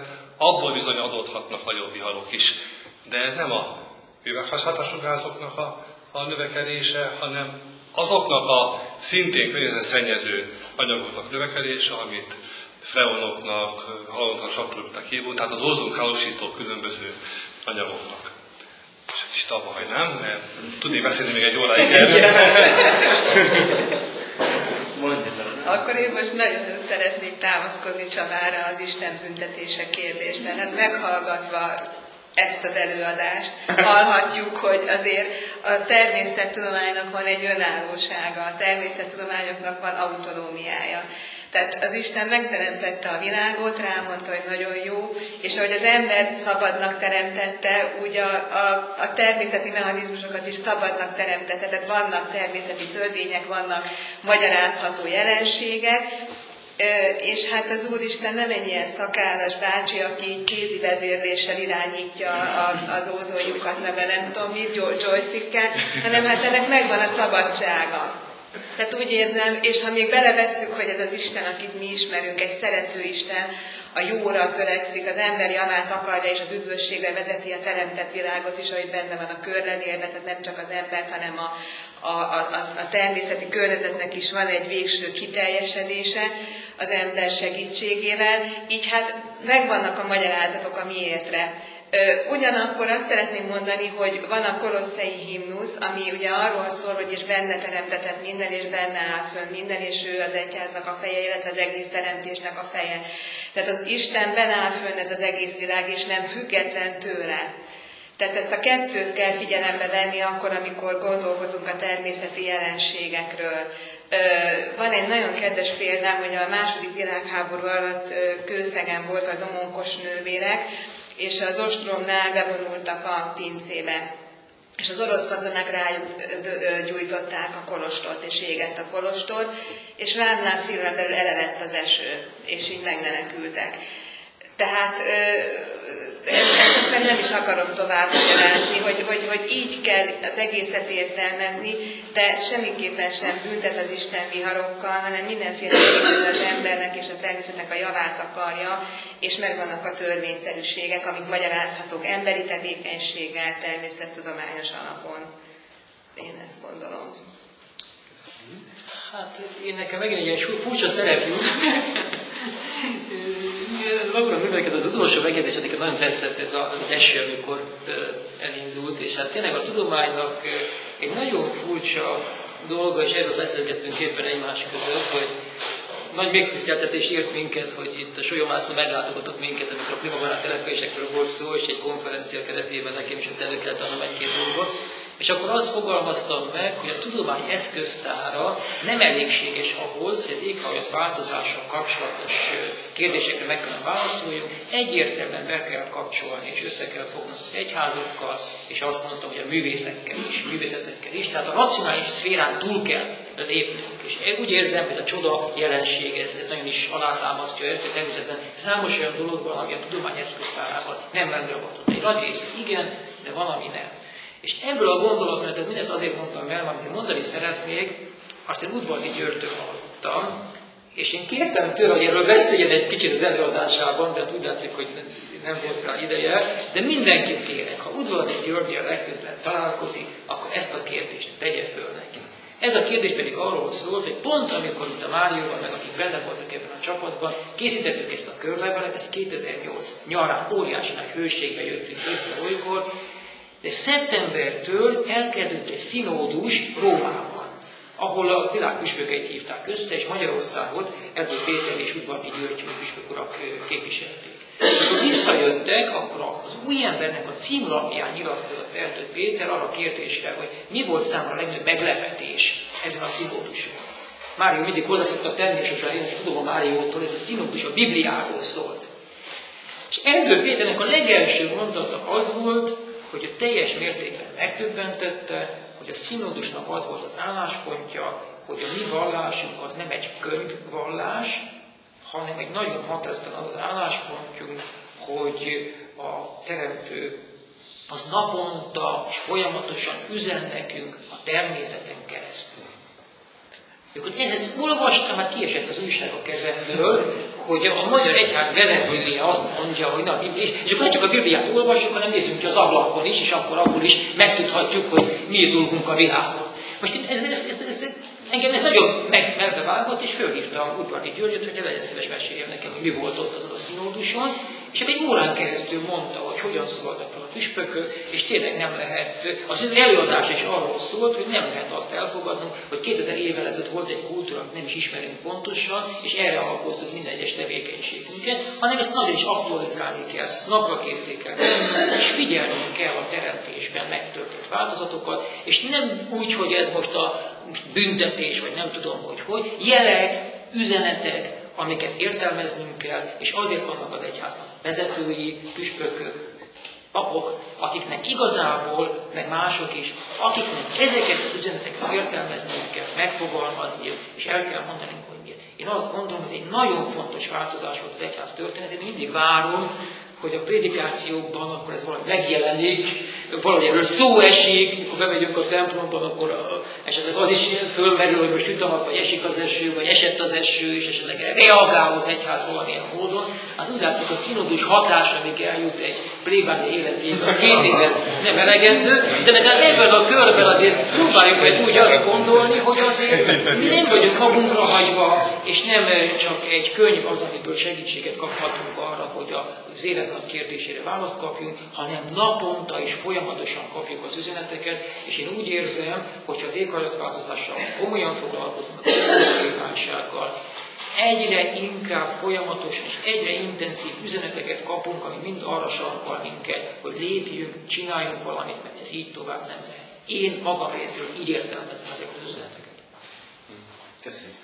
abból bizony adódhatnak nagyobb viharok is. De nem a üvegházhatású gázoknak a, a növekedése, hanem azoknak a szintén környezetszennyező anyagoknak növekedése, amit freonoknak, halonoknak, saktuloknak hívunk, tehát az ózonkárosító különböző anyagoknak. És is abba hagynám, mert tudnék beszélni még egy óráig erről. Akkor én most nagyon szeretnék támaszkodni Csabára az Isten büntetése kérdésben. Hát meghallgatva ezt az előadást, hallhatjuk, hogy azért a természettudománynak van egy önállósága, a természettudományoknak van autonómiája. Tehát az Isten megteremtette a világot, rámondta, hogy nagyon jó, és ahogy az ember szabadnak teremtette, úgy a, a, a természeti mechanizmusokat is szabadnak teremtette. Tehát vannak természeti törvények, vannak magyarázható jelenségek, és hát az Úristen nem egy ilyen szakállas bácsi, aki kézi vezérléssel irányítja az ózonjukat, meg a nem tudom mit, joystickkel, hanem hát ennek megvan a szabadsága. Tehát úgy érzem, és ha még belevesszük, hogy ez az Isten, akit mi ismerünk, egy szerető Isten, a jóra törekszik, az ember javát akarja, és az üdvösségre vezeti a teremtett világot is, ahogy benne van a körlenélve, tehát nem csak az embert, hanem a, a, a, a természeti környezetnek is van egy végső kiteljesedése az ember segítségével, így hát megvannak a magyarázatok a miértre. Ugyanakkor azt szeretném mondani, hogy van a kolosszai himnusz, ami ugye arról szól, hogy és benne teremtetett minden, és benne áll fönn minden, és ő az egyháznak a feje, illetve az egész teremtésnek a feje. Tehát az Istenben áll fönn ez az egész világ, és nem független tőle. Tehát ezt a kettőt kell figyelembe venni akkor, amikor gondolkozunk a természeti jelenségekről. Van egy nagyon kedves példám, hogy a második világháború alatt Kőszegen volt a domonkos nővérek, és az ostromnál bevonultak a pincébe. És az orosz katonák rájuk gyújtották a kolostort, és égett a kolostor, és ránál filmre belül elevett az eső, és így megmenekültek. Tehát ezt nem is akarom tovább magyarázni, hogy, hogy, hogy így kell az egészet értelmezni, de semmiképpen sem büntet az Isten viharokkal, hanem mindenféle az embernek és a természetnek a javát akarja, és megvannak a törvényszerűségek, amik magyarázhatók emberi tevékenységgel, természettudományos alapon. Én ezt gondolom. Hát én nekem megint egy ilyen furcsa szerep jut. Magamra művelkedett az utolsó megjegyzés, nekem nagyon tetszett ez az eső, amikor elindult, és hát tényleg a tudománynak egy nagyon furcsa dolga, és erről beszélgettünk éppen egymás között, hogy nagy megtiszteltetés ért minket, hogy itt a Solyomászon meglátogatott minket, amikor a klímabarát településekről volt szó, és egy konferencia keretében nekem is ott elő kellett adnom egy-két dolgot. És akkor azt fogalmaztam meg, hogy a tudomány eszköztára nem elégséges ahhoz, hogy az éghajlat változással kapcsolatos kérdésekre meg kell válaszoljunk, egyértelműen be kell kapcsolni és össze kell fogni az egyházokkal, és azt mondtam, hogy a művészekkel is, művészetekkel is. Tehát a racionális szférán túl kell lépnünk. És én úgy érzem, hogy a csoda jelenség, ez, ez nagyon is alátámasztja ezt, hogy természetesen számos olyan dolog van, ami a tudomány eszköztárában nem megragadt. Egy nagy részt igen, de van, ami nem. És ebből a gondolatmenetet mindezt azért mondtam el, amit mondani szeretnék, azt én Udvardi Györgytől hallottam, és én kértem tőle, hogy erről beszéljen egy kicsit az előadásában, de hát úgy látszik, hogy nem volt rá ideje, de mindenkit kérek, ha Udvardi Györggyel legközelebb találkozik, akkor ezt a kérdést tegye föl neki. Ez a kérdés pedig arról szólt, hogy pont amikor itt a Márióval, meg akik benne voltak ebben a csapatban, készítettük ezt a körlevelet, ez kétezer-nyolc nyarán óriási nagy hőségbe jöttünk össze olykor, de szeptembertől elkezdődött egy szinódus Rómában, ahol a világ püspökeit hívták össze, és Magyarországot Erdős Péter és Udvardi György püspök urak képviselték. Amikor visszajöttek, akkor az új embernek a címlapján nyilatkozott Erdős Péter arra a kérdésre, hogy mi volt számra a legnagyobb meglepetés ezen a szinóduson. Mário mindig hozzászokta tenni, és most én is tudom a Máriótól, ez a szinódus a Bibliáról szólt. És Erdős Péternek a legelső mondata az volt, hogy a teljes mértékben megdöbbentette, hogy a szinódusnak az volt az álláspontja, hogy a mi vallásunk az nem egy könyvvallás, hanem egy nagyon határozottan az álláspontjunk, hogy a Teremtő az naponta és folyamatosan üzen nekünk a természeten keresztül. Akkor ezt olvastam, hát kiesett az újság a kezemből, hogy a Magyar Egyház vezetője azt mondja, hogy na, és, és akkor nem csak a Bibliát olvassuk, hanem nézzünk ki az ablakon is, és akkor akkor is megtudhatjuk, hogy mi dolgunk a világon. Most ez, ez, ez, ez, engem ez nagyon meg, megbevágott, és fölhívtam Udvardi Györgyöt, hogy legyen szíves meséljem nekem, hogy mi volt ott azon a színóduson, és egy órán keresztül mondta, hogy hogyan szóltak fel a püspökök, és tényleg nem lehet, az előadás is arról szólt, hogy nem lehet azt elfogadnunk, hogy kétezer évvel ezelőtt volt egy kultúra, amit nem is ismerünk pontosan, és erre alapoztuk minden egyes tevékenységünket, hanem ezt nagyon is aktualizálni kell, napra készé kell, és figyelnünk kell a teremtésben megtörtént változatokat, és nem úgy, hogy ez most a most büntetés, vagy nem tudom, hogy hogy, jelek, üzenetek, amiket értelmeznünk kell, és azért vannak az egyháznak vezetői, püspökök, papok, akiknek igazából, meg mások is, akiknek ezeket az üzeneteket értelmezniük kell, megfogalmazniuk, és el kell mondani, hogy miért. Én azt gondolom, hogy ez egy nagyon fontos változás volt az egyház történetében, mindig várom, hogy a prédikációkban akkor ez valami megjelenik, valahogy erről szó esik, mikor bemegyünk a templomban, akkor a, esetleg az is fölmerül, hogy most süt a nap, vagy esik az eső, vagy esett az eső, és esetleg reagál az egyház valamilyen módon. Hát úgy látszik, a színodus hatás, amíg eljut egy plébáni életéig, az két évez nem elegendő, de legalább ebben a körben azért próbáljuk meg úgy azt gondolni, hogy azért mi nem vagyunk magunkra hagyva, és nem csak egy könyv az, amiből segítséget kaphatunk arra, hogy az élet nagy kérdésére választ kapjunk, hanem naponta is folyamatosan kapjuk az üzeneteket, és én úgy érzem, hogy az éghajlatváltozással komolyan foglalkozunk, a kívánsággal, egyre inkább folyamatosan és egyre intenzív üzeneteket kapunk, ami mind arra sarkal minket, hogy lépjünk, csináljunk valamit, mert ez így tovább nem lehet. Én magam részéről így értelmezem ezeket az üzeneteket. Köszönjük.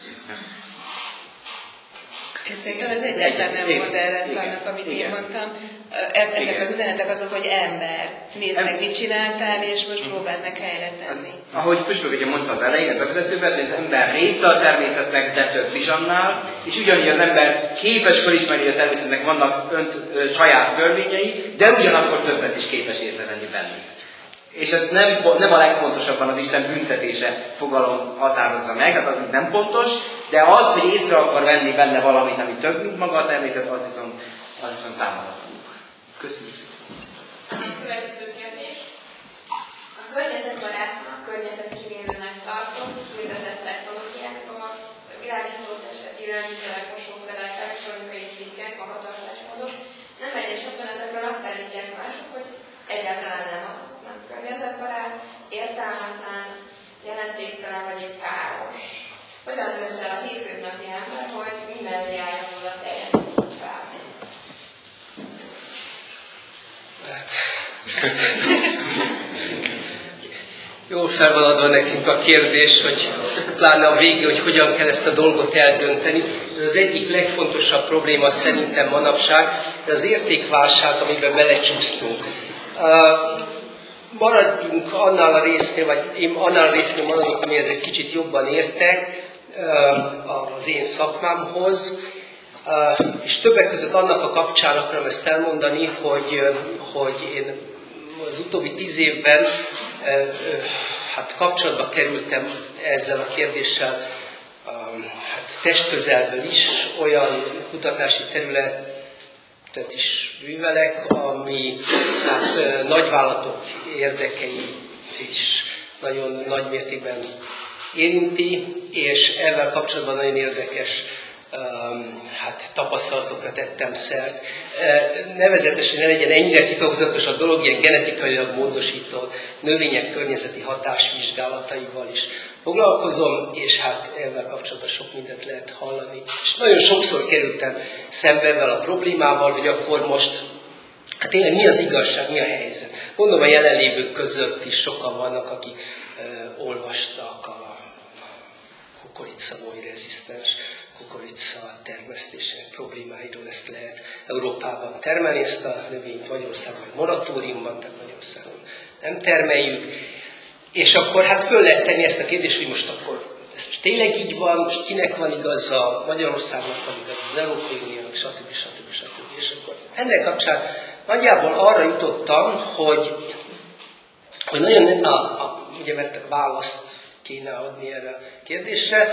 És szerintem ez egyáltalán nem volt erre annak, amit én mondtam. Ezek az üzenetek azok, hogy ember, nézd meg, mit csináltál, és most próbáld meg helyre tenni. Ahogy Püspök ugye mondta az elején, a bevezetőben, hogy az ember része a természetnek, de több is annál, és ugyanígy az ember képes felismerni, hogy a természetnek vannak önt, ö, saját törvényei, de ugyanakkor többet is képes észrevenni bennük. És ez nem, nem a legpontosabban az Isten büntetése fogalom határozza meg, hát az nem pontos, de az, hogy észre akar venni benne valamit, ami több, mint maga a természet, az viszont, az viszont támogató. Köszönjük szépen. Következő kérdés. A környezetbarátnak, környezetkímélőnek tartott, hirdetett technológiákról, irányítótestet, élelmiszerek, mosószerek, elektronikai cikkek, magatartásmódok, nem egy esetben ezekről azt állítják mások, hogy egyáltalán nem az, nem környezetbarát, értelmetlen, jelentéktelen vagy egy káros. Hogyan dönts el a hétköznapi ember, hogy minden járjon oda teljesít fel? Hát. Jól fel van adva nekünk a kérdés, hogy pláne a vége, hogy hogyan kell ezt a dolgot eldönteni. Ez az egyik legfontosabb probléma szerintem manapság, de az értékválság, amiben belecsúsztunk. Uh, maradjunk annál a résznél, vagy én annál a résznél maradok, amihez egy kicsit jobban értek uh, az én szakmámhoz, uh, és többek között annak a kapcsán akarom ezt elmondani, hogy, uh, hogy én az utóbbi tíz évben uh, uh, hát kapcsolatba kerültem ezzel a kérdéssel um, hát testközelből is, olyan kutatási terület, tehát is művelek, ami hát, nagyvállalatok érdekeit is nagyon nagy mértékben érinti, és ezzel kapcsolatban nagyon érdekes um, hát, tapasztalatokra tettem szert. Nevezetesen ne legyen ennyire titokzatos a dolog, ilyen genetikailag módosított növények környezeti hatásvizsgálataival is foglalkozom, és hát ezzel kapcsolatban sok mindent lehet hallani. És nagyon sokszor kerültem szembe ezzel a problémával, hogy akkor most, hát tényleg mi az igazság, mi a helyzet. Gondolom a jelenlévők között is sokan vannak, akik uh, olvastak a kukoricamói rezisztens kukorica termesztésének problémáiról, ezt lehet Európában termelni, ezt a növényt Magyarországon moratóriumban, tehát Magyarországon nem termeljük. És akkor hát föl lehet tenni ezt a kérdést, hogy most akkor ez most tényleg így van, most kinek van igaza, Magyarországnak van igaz, az Európai Uniónak, stb. stb. stb. És akkor ennek kapcsán nagyjából arra jutottam, hogy, hogy nagyon, a, a, ugye mert a választ kéne adni erre a kérdésre,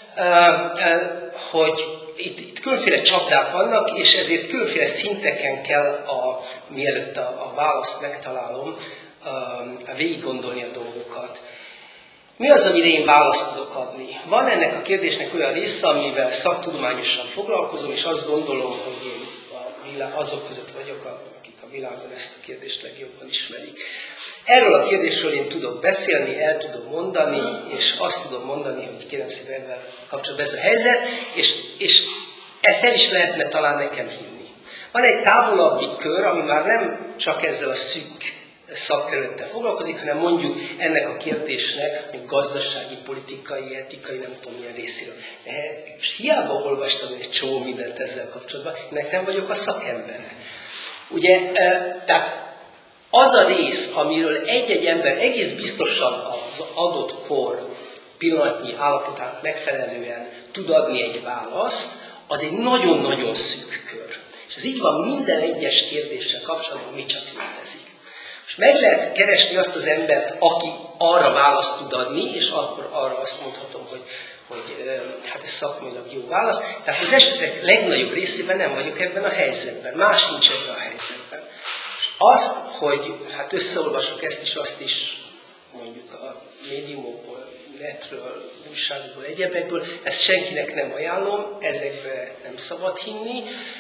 hogy itt, itt különféle csapdák vannak, és ezért különféle szinteken kell, a, mielőtt a, a választ megtalálom, a, végig gondolni a dolgokat. Mi az, amire én választ tudok adni? Van ennek a kérdésnek olyan része, amivel szaktudományosan foglalkozom, és azt gondolom, hogy én a világ, azok között vagyok, akik a világon ezt a kérdést legjobban ismerik. Erről a kérdésről én tudok beszélni, el tudom mondani, és azt tudom mondani, hogy kérem szépen ezzel kapcsolatban ez a helyzet, és, és ezt el is lehetne talán nekem hinni. Van egy távolabbi kör, ami már nem csak ezzel a szűk szakterülettel foglalkozik, hanem mondjuk ennek a kérdésnek, hogy gazdasági, politikai, etikai, nem tudom milyen részéről. De most hiába olvastam egy csomó mindent ezzel kapcsolatban, ennek nem vagyok a szakembere. Ugye, tehát az a rész, amiről egy-egy ember egész biztosan az adott kor pillanatnyi állapotának megfelelően tud adni egy választ, az egy nagyon-nagyon szűk kör. És ez így van minden egyes kérdéssel kapcsolatban, ami csak létezik. És meg lehet keresni azt az embert, aki arra választ tud adni, és akkor arra azt mondhatom, hogy, hogy hát ez szakmailag jó válasz. Tehát az esetek legnagyobb részében nem vagyok ebben a helyzetben, más nincs ebben a helyzetben. És azt, hogy hát összeolvasok ezt is, azt is mondjuk a médiumokból, netről, újságokból, egyebekből, ezt senkinek nem ajánlom, ezekbe nem szabad hinni.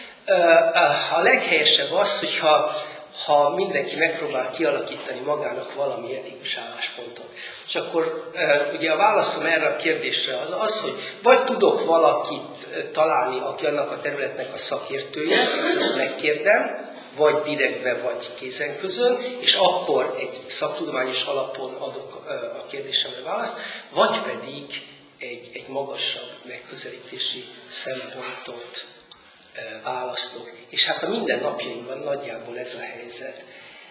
A leghelyesebb az, hogyha ha mindenki megpróbál kialakítani magának valami etikus álláspontot. És akkor ugye a válaszom erre a kérdésre az az, hogy vagy tudok valakit találni, aki annak a területnek a szakértője, ezt megkérdem, vagy direktbe, vagy kézenközön, és akkor egy szaktudományos alapon adok a kérdésemre választ, vagy pedig egy, egy magasabb megközelítési szempontot választok. És hát a mindennapjainkban nagyjából ez a helyzet.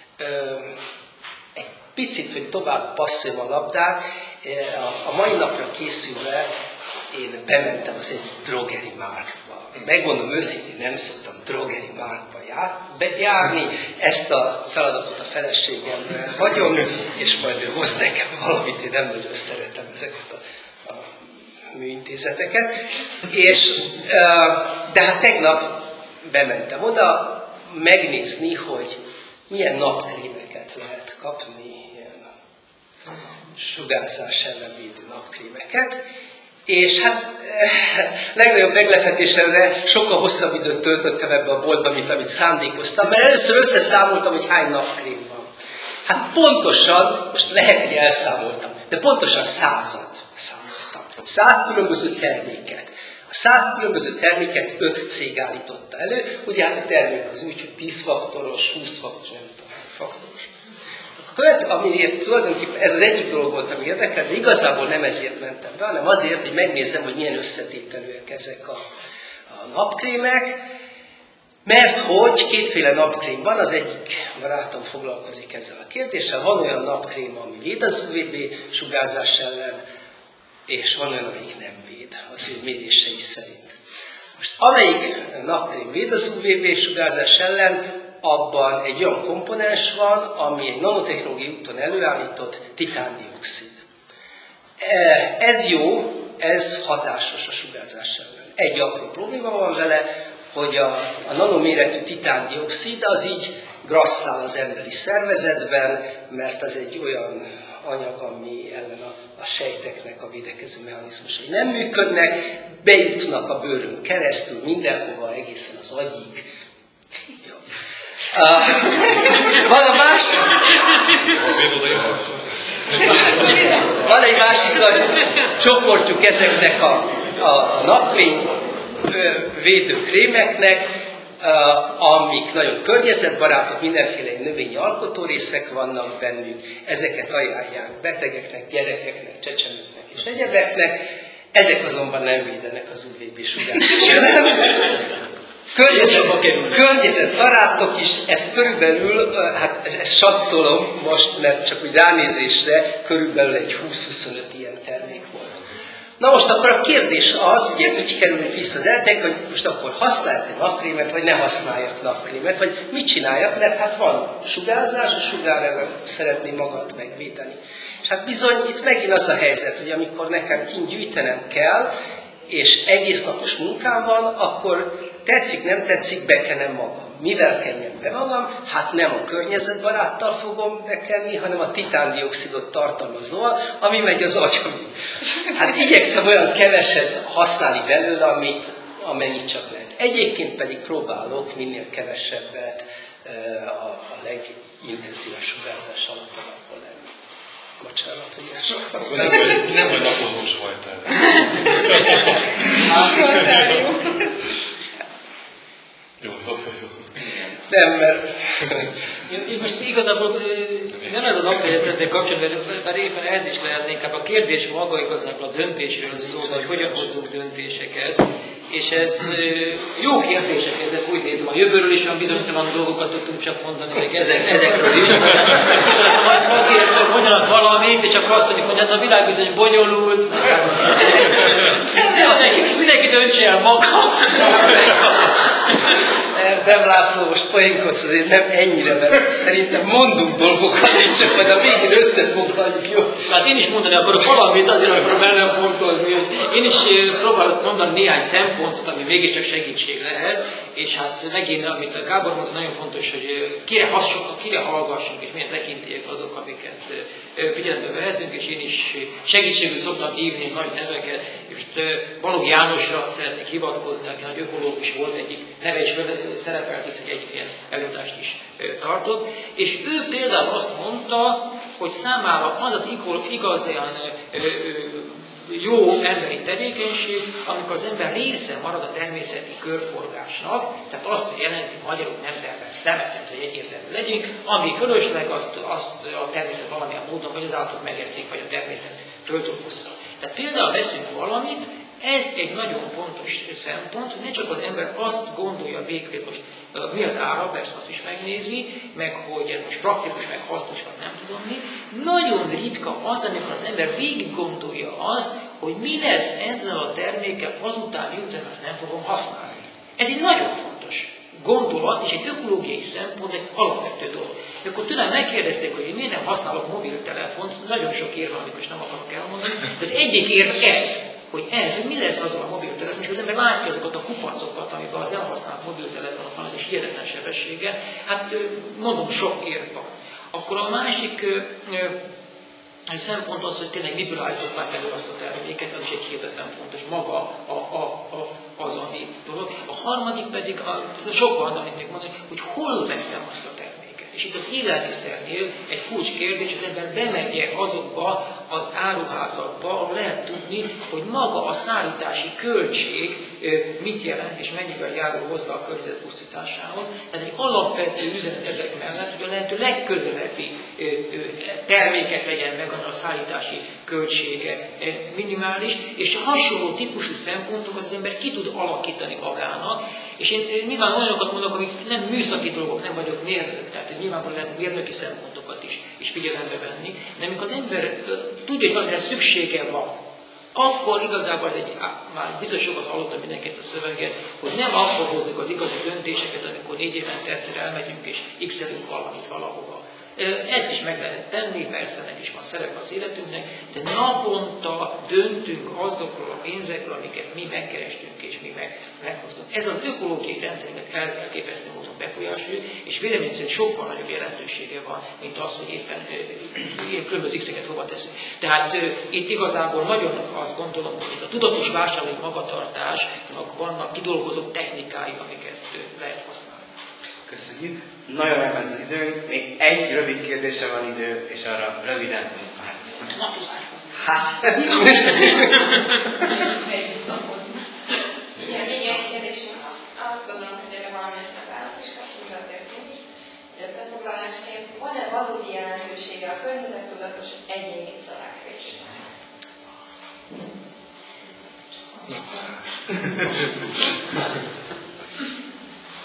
Egy picit, hogy tovább passzolom a labdát, a mai napra készülve én bementem az egyik drogeri márkba. Megmondom őszintén, nem szoktam drogeri márkba járni, ezt a feladatot a feleségemre hagyom, és majd ő hoz nekem valamit, én nem nagyon szeretem ezeket a műintézeteket, és, de hát tegnap bementem oda megnézni, hogy milyen napkrémeket lehet kapni, ilyen sugárzás ellen védő napkrémeket, és hát legnagyobb meglepetésemre sokkal hosszabb időt töltöttem ebbe a boltba, mint amit szándékoztam, mert először összeszámoltam, hogy hány napkrém van. Hát pontosan, most lehet, hogy elszámoltam, de pontosan százat számoltam. Száz különböző terméket. A száz különböző terméket öt cég állította elő, ugye hát a termék az úgy, hogy tíz faktoros, húsz faktoros, nem tudom, faktoros. A követ, amiért tulajdonképpen ez az egyik dolog volt, ami érdekel, de igazából nem ezért mentem be, hanem azért, hogy megnézzem, hogy milyen összetételűek ezek a, a napkrémek, mert hogy kétféle napkrém van, az egyik barátom foglalkozik ezzel a kérdéssel, van olyan napkrém, ami véd az u vé bé sugárzás ellen, és van olyan, amelyik nem véd, az ő mérései szerint. Most amelyik napkrém véd az u vé bé sugárzás ellen, abban egy olyan komponens van, ami egy nanotechnológiai úton előállított titándioxid. Ez jó, ez hatásos a sugárzás ellen. Egy apró probléma van vele, hogy a, a nanoméretű titándioxid az így grasszál az emberi szervezetben, mert az egy olyan anyag, ami ellen a, a sejteknek a védekező mechanizmusai nem működnek, bejutnak a bőrön keresztül mindenhova, egészen az agyig. Uh, van a másik... Van egy másik nagy csoportjuk ezeknek a, a, a napfény védő krémeknek, amik nagyon környezetbarátok, mindenféle növényi alkotórészek vannak bennük, ezeket ajánlják betegeknek, gyerekeknek, csecsemőknek és egyebeknek, ezek azonban nem védenek az u vé bé sugárzás ellen. Környezetbarátok is, ez körülbelül, hát ezt satszolom most, mert csak úgy ránézésre, körülbelül egy húsz-huszonöt ilyen termék volt. Na most akkor a kérdés az, ugye úgy kerülünk vissza az eltek, hogy most akkor használjak napkrémet, vagy ne használjak napkrémet, vagy mit csináljak, mert hát van sugárzás, a sugár ellen szeretném magad megvédeni. És hát bizony itt megint az a helyzet, hogy amikor nekem kint gyűjtenem kell, és egész napos munkám van, akkor tetszik, nem tetszik, bekenem magam. Mivel kenjem be magam? Hát nem a környezetbaráttal fogom bekenni, hanem a titándioxidot tartalmazóval, ami megy az agyamig. Hát igyekszem olyan keveset használni belőle, amit, amennyit csak lehet. Egyébként pedig próbálok minél kevesebbet a, a legintenzívebb sugárzás alatt a napon lenni. Bocsánat, hogy ezt nem vagy napozós fajta. Jó, jó, jó. Nem, mert... Én most igazából nem ez a naphelyzettel kapcsolatban, mert éppen ez is lehet, inkább a kérdés maga igazából a döntésről szól, hogy hogyan hozzunk döntéseket. És ez jó kérdések, ezek úgy nézem, a jövőről is van bizonytalan dolgokat tudtunk csak mondani, meg ezek, ezekről is. Majd szakértők mondanak valamit, és akkor azt mondjuk, hogy ez a világ bizony bonyolult. Mindenki döntse el maga. Nem, nem László, most poénkodsz, azért nem ennyire, mert szerintem mondunk dolgokat, csak majd a végén összefoglaljuk, jó? Hát én is mondani akarok valamit, azért akarom bennem pontozni, hogy én is próbálok mondani néhány szempontot, ami mégiscsak segítség lehet, és hát megint, amit a Gábor mondta, nagyon fontos, hogy kire, hassunk, kire hallgassunk, és milyen tekintélyek azok, amiket figyelembe vehetünk, és én is segítségül szoktam hívni nagy neveket, és most Balogh Jánosra szeretnék hivatkozni, aki nagy ökológus volt, egyik neve is szerepelt itt, hogy egyik ilyen előadást is tartott, és ő például azt mondta, hogy számára az az igazán jó emberi tevékenység, amikor az ember része marad a természeti körforgásnak, tehát azt jelenti magyarul nem termel szemetet, hogy egyértelmű legyünk, ami fölösleg, azt, azt a természet valamilyen módon, vagy az állatok megeszik, vagy a természet földolgozza. Tehát például veszünk valamit, ez egy nagyon fontos szempont, hogy ne csak az ember azt gondolja végül, hogy most mi az ára, persze azt is megnézi, meg hogy ez most praktikus, meg hasznos, vagy nem tudom mi. Nagyon ritka az, amikor az ember végig gondolja azt, hogy mi lesz ezzel a termékkel azután, miután azt nem fogom használni. Ez egy nagyon fontos gondolat, és egy ökológiai szempont, egy alapvető dolog. Akkor tőlem megkérdezték, hogy én miért nem használok mobiltelefont, nagyon sok érve, amit most nem akarok elmondani, de egyik érv ez, hogy ez, hogy mi lesz azon a mobiltelefon, és az ember látja azokat a kupacokat, amiben az elhasznált mobiltelefonok van, és hihetetlen sebessége, hát mondom, sok érv van. Akkor a másik ö, ö, szempont az, hogy tényleg miből állították elő azt a terméket, az is egy hihetetlen fontos maga a, a, a, az, ami dolog. A harmadik pedig, a, sok van, amit még mondani, hogy hol veszem azt a terméket. És itt az élelmiszernél egy kulcs kérdés, hogy az ember bemegye azokba az áruházakba, ahol lehet tudni, hogy maga a szállítási költség mit jelent, és mennyivel járul hozzá a környezet pusztításához. Tehát egy alapvető üzenet ezek mellett, hogy a lehető legközelebbi terméket legyen meg, a szállítási költsége minimális, és hasonló típusú szempontokat az ember ki tud alakítani magának, és én nyilván olyanokat mondok, amik nem műszaki dolgok, nem vagyok mérnök, tehát nyilvánvalóan lehet mérnöki szempontokat is, is figyelembe venni, de amikor az ember tudja, hogy valamire szüksége van, akkor igazából egy, á, már biztos sokat hallottam mindenki ezt a szöveget, hogy nem akkor hozzuk az igazi döntéseket, amikor négy évente egyszer elmegyünk és x-elünk valamit valahova. Ezt is meg lehet tenni, persze ennek is van szerepe az életünknek, de naponta döntünk azokról a pénzekről, amiket mi megkerestünk és mi meg, meghoztunk. Ez az ökológiai rendszernek elképesztő módon befolyásoljuk, és vélemény szerint sokkal nagyobb jelentősége van, mint az, hogy éppen ilyen különböző x-eket hova teszünk. Tehát itt igazából nagyon azt gondolom, hogy ez a tudatos vásárlói magatartásnak vannak kidolgozott technikái, amiket lehet használni. Köszönjük. Nagyon elment az időnk, még egy rövid kérdésre van idő, és arra röviden tudunk válaszolni. Hát. Igen, még egy kérdés van. Azt gondolom, hogy erre valamelyik választ is kaptunk, de azért is. Összefoglalásként, van-e valódi jelentősége a környezettudatos egyéni cselekvésnek?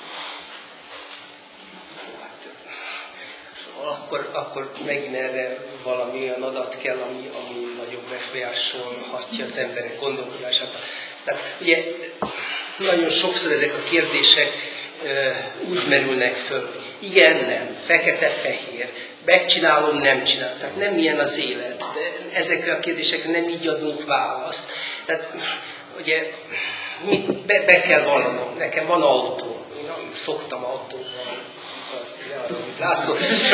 Szóval akkor, akkor megint erre valami olyan adat kell, ami, ami nagyobb befolyásolhatja az emberek gondolkodását. Tehát ugye nagyon sokszor ezek a kérdések úgy merülnek föl, igen, nem, fekete-fehér, megcsinálom, nem csinálom. Tehát nem ilyen az élet, de ezekre a kérdésekre nem így adunk választ. Tehát ugye mit be, be kell vallanom, nekem van autó, én szoktam autóval, azt arra, amit László.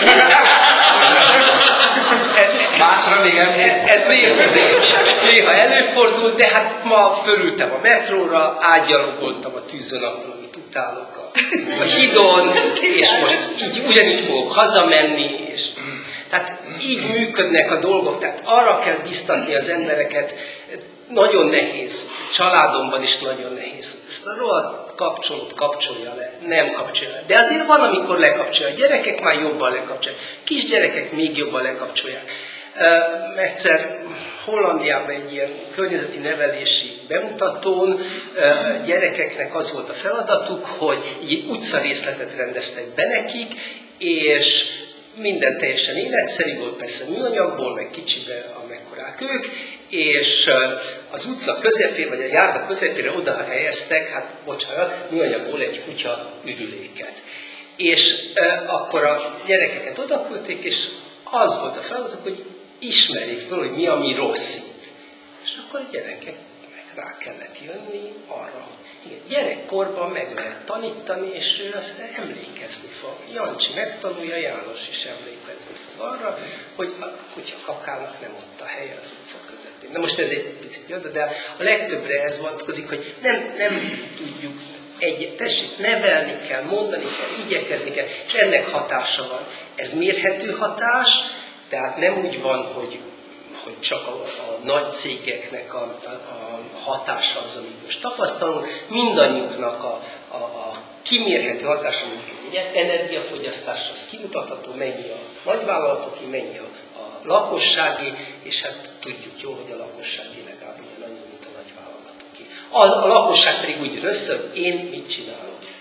Másra még emlékszem. Ez néha, néha előfordul, de hát ma fölültem a metróra, átgyalogoltam a tűzvonaton, amit utálok a, a hidon, és most így, ugyanígy fogok hazamenni, és tehát így működnek a dolgok, tehát arra kell biztatni az embereket, nagyon nehéz, családomban is nagyon nehéz. Ezt a rohadt kapcsolót kapcsolja le, nem kapcsolja le. De azért van, amikor lekapcsolja. A gyerekek már jobban lekapcsolják. Kisgyerekek még jobban lekapcsolják. Uh, egyszer Hollandiában egy ilyen környezeti nevelési bemutatón uh, gyerekeknek az volt a feladatuk, hogy egy utcarészletet rendeztek be nekik, és minden teljesen életszerű volt, persze műanyagból, meg kicsibe, amekkorák ők, és az utca közepén, vagy a járda közepére oda helyeztek, hát bocsánat, műanyagból egy kutya ürüléket. És e, akkor a gyerekeket odaküldték, és az volt a feladat, hogy ismerjék fel, hogy mi, ami rossz itt. És akkor a gyerekeknek rá kellett jönni arra. Igen, gyerekkorban meg lehet tanítani, és ő azt emlékezni fog. Jancsi megtanulja, János is emlékezni fog arra, hogy a kutya kakának nem ott a helye az utca közepén. Na most ez egy picit jön, de a legtöbbre ez vonatkozik, hogy nem, nem tudjuk egy, tessék, nevelni kell, mondani kell, igyekezni kell, és ennek hatása van. Ez mérhető hatás, tehát nem úgy van, hogy hogy csak a, a nagy cégeknek a, a, a hatása az, amit most tapasztalunk, mindannyiunknak a, a, a kimérhető hatása, mondjuk egy energiafogyasztás, az kimutatható, mennyi a nagyvállalatoké, mennyi a, a lakossági, és hát tudjuk jól, hogy a lakossági legalább ugyanannyi, mint a nagyvállalatoké. A, a lakosság pedig úgy jön össze, hogy én mit csinálok.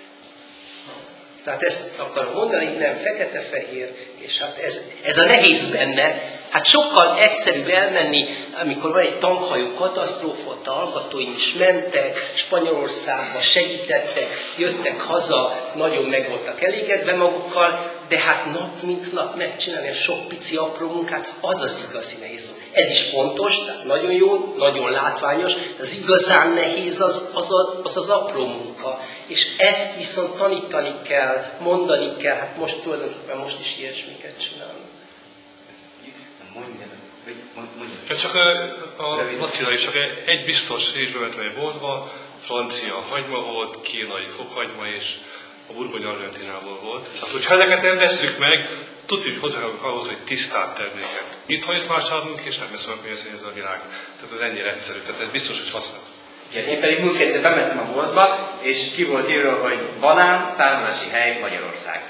Tehát ezt akarom mondani, nem fekete-fehér, és hát ez, ez a nehéz benne. Hát sokkal egyszerűbb elmenni, amikor van egy tankhajó katasztrófa, ott a hallgatóim is mentek, Spanyolországba segítettek, jöttek haza, nagyon meg voltak elégedve magukkal, de hát nap mint nap megcsinálni a sok pici apró munkát, az az igazi nehéz. Ez is fontos, tehát nagyon jó, nagyon látványos, de az igazán nehéz az az, az, az apró munka. És ezt viszont tanítani kell, mondani kell, hát most tulajdonképpen most is ilyesmiket csinálunk. Ez csak a, a Attila is csak egy biztos részbevetője volt, a francia hagyma volt, kínai fokhagyma és a burgonya Argentinából volt. Tehát, hogyha ezeket nem vesszük meg, tudjuk hozzájárulunk ahhoz, hogy tisztább termékek. Itt hagyott vásárolunk, és nem veszünk, hogy ez a világ. Tehát ez ennyire egyszerű, tehát ez biztos, hogy használ. Igen, én pedig múlt egyszer bementem a boltba, és ki volt írva, hogy banán, származási hely Magyarország.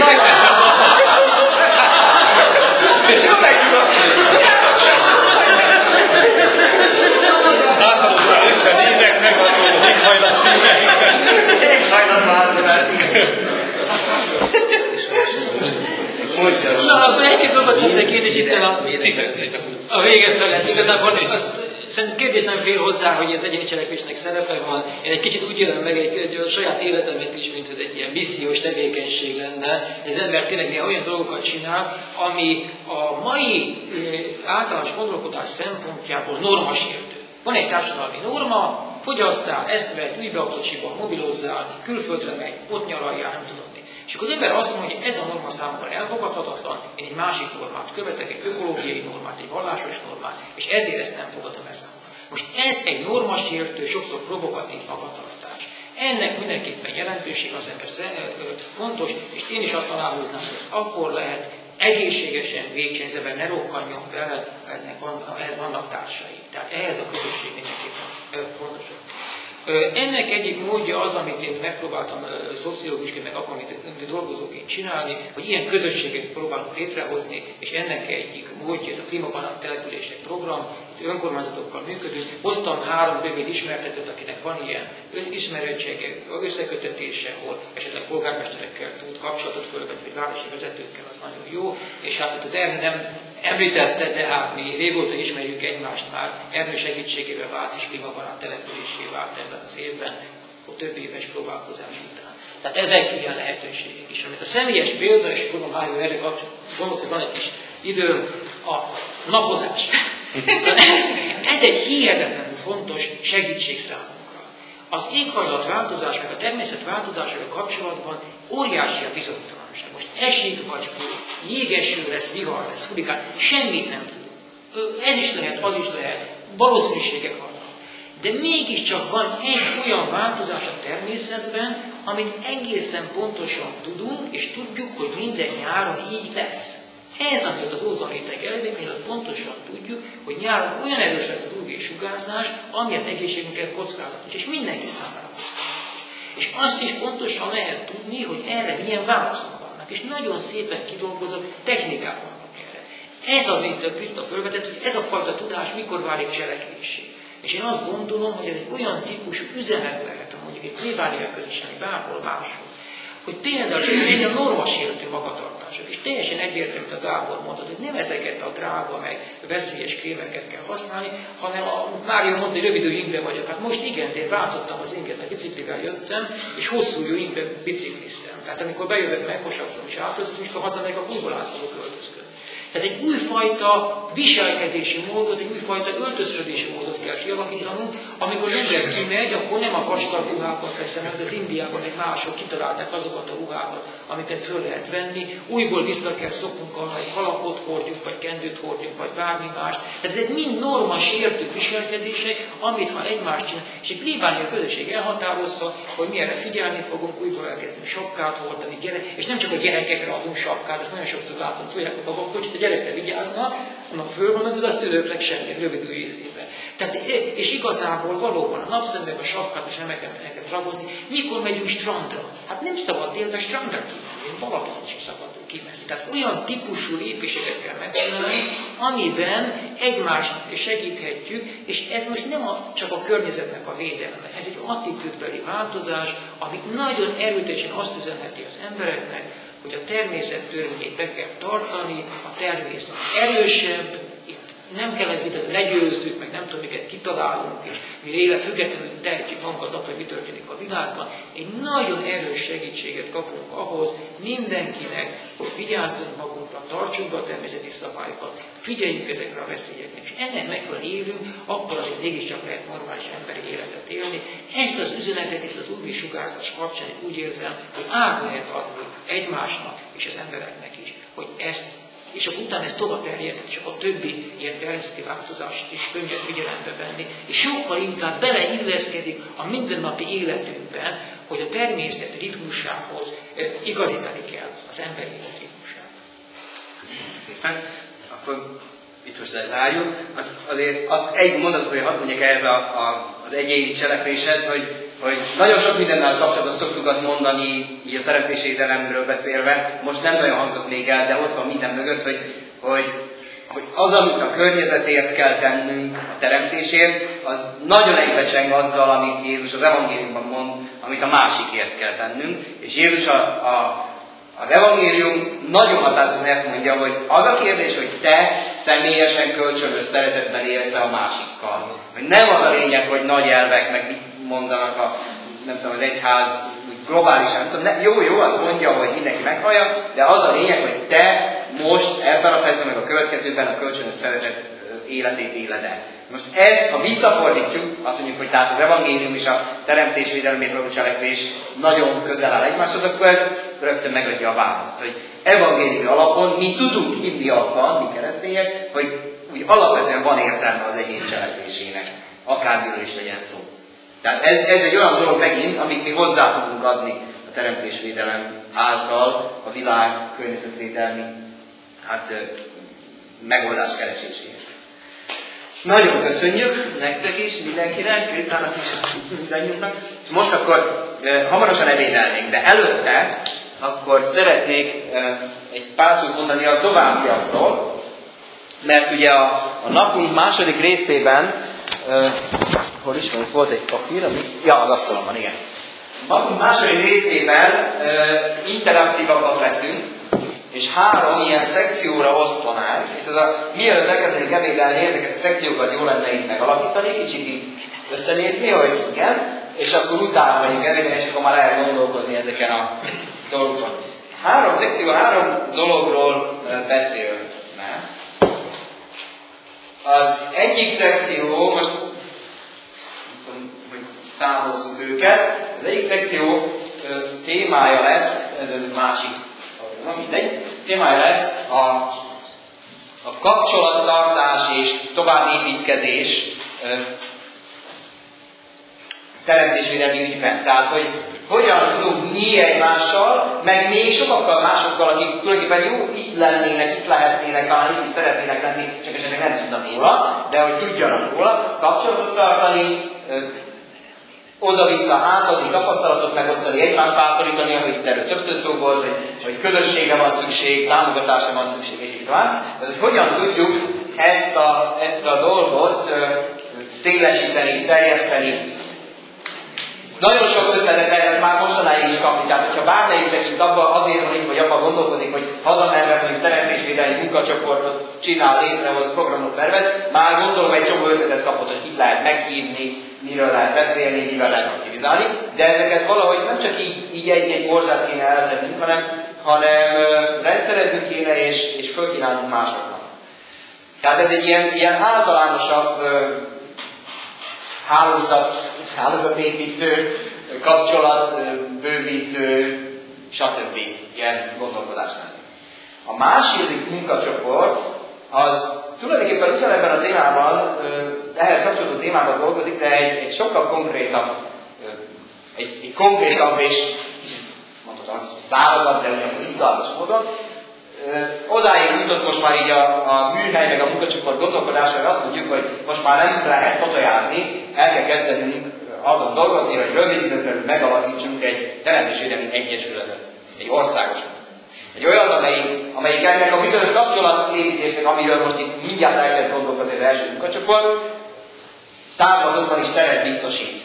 És jó megtudott! Általában is, hogy ének megadó, éghajlat, Na, akkor egy-két dolgot szeretnék kérdésíteni a, a vége felett. Igazából azt szerintem kérdés nem fél hozzá, hogy az egyéni cselekvésnek szerepe van. Én egy kicsit úgy élem meg egy, egy a saját életemet is, mint hogy egy ilyen missziós tevékenység lenne. Az ember tényleg néha olyan dolgokat csinál, ami a mai általános gondolkodás szempontjából normasértő. Van egy társadalmi norma, fogyasszál, ezt vedd, ülj be a kocsiba, mobilozzál, külföldre megy, ott nyaraljál, nem tudom mi. És akkor az ember azt mondja, hogy ez a norma számomra elfogadhatatlan, én egy másik normát követek, egy ökológiai normát, egy vallásos normát, és ezért ezt nem fogadom el számomra. Most ez egy normasértő, sokszor provokatív magatartás. Ennek mindenképpen jelentőség az ember fontos, és én is azt találkoznám, hogy ez akkor lehet egészségesen végcsénzeben ne rokkanjon bele, ennek van, ehhez vannak társai. Tehát ehhez a közösség mindenképpen fontos. Ennek egyik módja az, amit én megpróbáltam szociológusként, meg akkor, amit dolgozóként csinálni, hogy ilyen közösséget próbálunk létrehozni, és ennek egyik módja, ez a klímabarát települések program, itt önkormányzatokkal működünk. Hoztam három rövid ismertetőt, akinek van ilyen ismerettsége, összekötetése, ahol esetleg polgármesterekkel tud kapcsolatot fölvenni, vagy városi vezetőkkel, az nagyon jó, és hát az erre nem Említette, tehát mi régóta ismerjük egymást már, Ernő segítségével Váci klímabarát településé vált ebben az évben, a több éves próbálkozás után. Tehát ezek ilyen lehetőségek is, amit a személyes példa, és gondolom, hogy erre gondolom, van egy kis idő, a napozás. ez, ez egy hihetetlenül fontos segítség számunkra. Az éghajlatváltozás, meg a természetváltozással kapcsolatban óriási a bizonytalanság. Most esik vagy fog, jégeső lesz, vihar lesz, hurikán, semmit nem tudunk. Ez is lehet, az is lehet, valószínűségek vannak. De mégiscsak van egy olyan változás a természetben, amit egészen pontosan tudunk, és tudjuk, hogy minden nyáron így lesz. Ez, amit az ózonréteg elvétnél, pontosan tudjuk, hogy nyáron olyan erős lesz az u vé sugárzás, ami az egészségünket kockázatos, és mindenki számára kockázatos. És azt is pontosan lehet tudni, hogy erre milyen válaszok vannak, és nagyon szépen kidolgozott technikák vannak erre. Ez, amit Kriszta felvetett, hogy ez a fajta tudás mikor válik cselekvésé. És én azt gondolom, hogy ez egy olyan típusú üzenet lehet, mondjuk egy plébánia közösen, bárhol máshol, hogy például csak egy a normasértő magatartások, és teljesen egyértelmű, amit a Gábor mondta, hogy nem ezeket a drága, meg veszélyes krémeket kell használni, hanem a Mária mondta, hogy rövidő ingbe vagyok. Hát most igen, én váltottam az inget, mert biciklivel jöttem, és hosszú jó ingbe bicikliztem. Tehát amikor bejövök meg, mosakszom és átöltözöm, és akkor hazamegyek, akkor újból át fogok öltözködni. Tehát egy újfajta viselkedési módot, egy újfajta öltözködési módot kell kialakítanunk, amikor az ember kimegy, akkor nem a vastag ruhákat veszem, mert az Indiában egy mások kitalálták azokat a ruhákat, amiket föl lehet venni. Újból vissza kell szoknunk arra, egy kalapot hordjuk, vagy kendőt hordjuk, vagy bármi mást. Tehát ezek mind norma sértő viselkedések, amit ha egymást csinál. És egy plébánia közösség elhatározza, hogy mi erre figyelni fogunk, újból elkezdünk sapkát hordani, gyerek, és nem csak a gyerekekre adunk sapkát, ezt nagyon sokszor látom, tudják, a babakocsit, a gyerekre vigyáznak, annak föl van, de a szülőknek semmi, rövidül ízében. Tehát, és igazából valóban a napszemben a sapkát is nem elkezd ragozni. Mikor megyünk strandra? Hát nem szabad délben strandra kimenni, én Balaton sem szabad kimenni. Tehát olyan típusú lépéseket kell megcsinálni, amiben egymást segíthetjük, és ez most nem a, csak a környezetnek a védelme, ez egy attitűdbeli változás, ami nagyon erőteljesen azt üzenheti az embereknek, hogy a természet törvényét be kell tartani, a természet erősebb, itt nem kellett vitatni, legyőztük, meg nem tudom, miket kitalálunk, és mi élet függetlenül tehetjük magunkat, hogy mi történik a világban. Egy nagyon erős segítséget kapunk ahhoz mindenkinek, hogy vigyázzunk magunkra, tartsuk be a természeti szabályokat, figyeljünk ezekre a veszélyekre, és ennek megfelelően élünk, akkor azért mégiscsak lehet normális emberi életet élni. Ezt az üzenetet itt az u vé sugárzás kapcsán úgy érzem, hogy át lehet adni egymásnak és az embereknek is, hogy ezt, és akkor utána ez tovább terjedhet, és akkor a többi ilyen természeti változást is könnyed figyelembe venni, és sokkal inkább beleilleszkedik a mindennapi életünkben, hogy a természet ritmusához igazítani kell az emberi élet ritmusát. Köszönöm szépen. Akkor itt most lezárjuk. Azt azért azt egy mondatot, hogy hadd mondjak ehhez a, a, az egyéni cselekvéshez, hogy, hogy nagyon sok mindennel kapcsolatban szoktuk azt mondani, így a teremtésvédelemről beszélve, most nem nagyon hangzott még el, de ott van minden mögött, hogy, hogy, hogy az, amit a környezetért kell tennünk, a teremtésért, az nagyon egybecseng azzal, amit Jézus az evangéliumban mond, amit a másikért kell tennünk. És Jézus a, a Az evangélium nagyon határozottan ezt mondja, hogy az a kérdés, hogy te személyesen kölcsönös szeretetben élsz a másikkal. Hogy nem az a lényeg, hogy nagy elvek, meg mit mondanak a, nem tudom, az egyház globálisan. Ne, jó, jó, azt mondja, hogy mindenki meghallja, de az a lényeg, hogy te most ebben a percben, meg a következőben a kölcsönös szeretet életét éled el. Most ezt, ha visszafordítjuk, azt mondjuk, hogy tehát az evangélium és a teremtésvédelemért való cselekvés nagyon közel áll egymáshoz, akkor ez rögtön megadja a választ, hogy evangéliumi alapon mi tudunk hinni abban, mi keresztények, hogy úgy alapvetően van értelme az egyén cselekvésének, akármiről is legyen szó. Tehát ez, ez egy olyan dolog megint, amit mi hozzá tudunk adni a teremtésvédelem által a világ környezetvédelmi hát, megoldás kereséséhez. Nagyon köszönjük nektek is, mindenkinek, Krisztának is, mindannyiunknak. Most akkor e, hamarosan ebédelnénk, de előtte akkor szeretnék e, egy pár szót mondani a továbbiakról, mert ugye a, a napunk második részében, e, hol is van, volt egy papír, ami, ja, az asztalon van, igen. A napunk második részében e, interaktívabbak leszünk, és három ilyen szekcióra osztanánk, és ez a, mielőtt elkezdenénk ebédelni, ezeket a szekciókat jó lenne itt megalapítani, kicsit így összenézni, hogy igen, és akkor utána megyünk ezeken, és akkor már lehet gondolkodni ezeken a dolgokon. Három szekció, három dologról beszélne. Az egyik szekció, most nem tudom, hogy számozzuk őket, az egyik szekció témája lesz, ez, ez másik, nem mindegy, témája lesz a, a kapcsolattartás és továbbépítkezés teremtésvédelmi ügyben. Tehát, hogy hogyan tudunk mi egymással, meg még sokakkal másokkal, akik tulajdonképpen jó itt lennének, itt lehetnének, talán itt is szeretnének lenni, csak esetleg nem tudnak róla, de hogy tudjanak róla, kapcsolatot tartani, oda-vissza átadni, tapasztalatot megosztani, egymást bátorítani, ahogy itt erről többször szó volt, hogy, hogy közösségre van szükség, támogatásra van szükség, és így tovább. Tehát, hogy hogyan tudjuk ezt a, ezt a dolgot szélesíteni, terjeszteni. Nagyon sok ötletet lehet már mostanáig is kapni, tehát hogyha bármelyikünk abban azért van itt, vagy abban gondolkozik, hogy hazamerve mondjuk teremtésvédelmi munkacsoportot csinál, létrehoz, programot szervez, már gondolom egy csomó ötletet kapott, hogy itt lehet meghívni, miről lehet beszélni, mivel lehet aktivizálni, de ezeket valahogy nem csak így, így egy-egy morzsát kéne eltennünk, hanem, hanem rendszereznünk kéne és, és fölkínálnunk másoknak. Tehát ez egy ilyen, ilyen általánosabb hálózat, hálózatépítő, kapcsolatbővítő, stb. Ilyen gondolkodás lenni. A másik munkacsoport az tulajdonképpen ugyanebben a témában, ehhez kapcsolódó témában dolgozik, de egy, egy sokkal konkrétabb, egy, egy konkrétabb és mondhatom azt, szárazabb, de ugyanakkor izgalmas módon. Odáig jutott most már így a, a műhely meg a munkacsoport gondolkodása, hogy azt mondjuk, hogy most már nem lehet totojázni, el kell kezdenünk azon dolgozni, hogy rövid időn belül megalakítsunk egy teremtésvédelmi egyesületet, egy országosan. Egy olyan, amelyik, amelyik ennek a bizonyos kapcsolatépítésnek, amiről most itt mindjárt elkezd gondolkozni az első munkacsoport, támadókban is teret biztosít.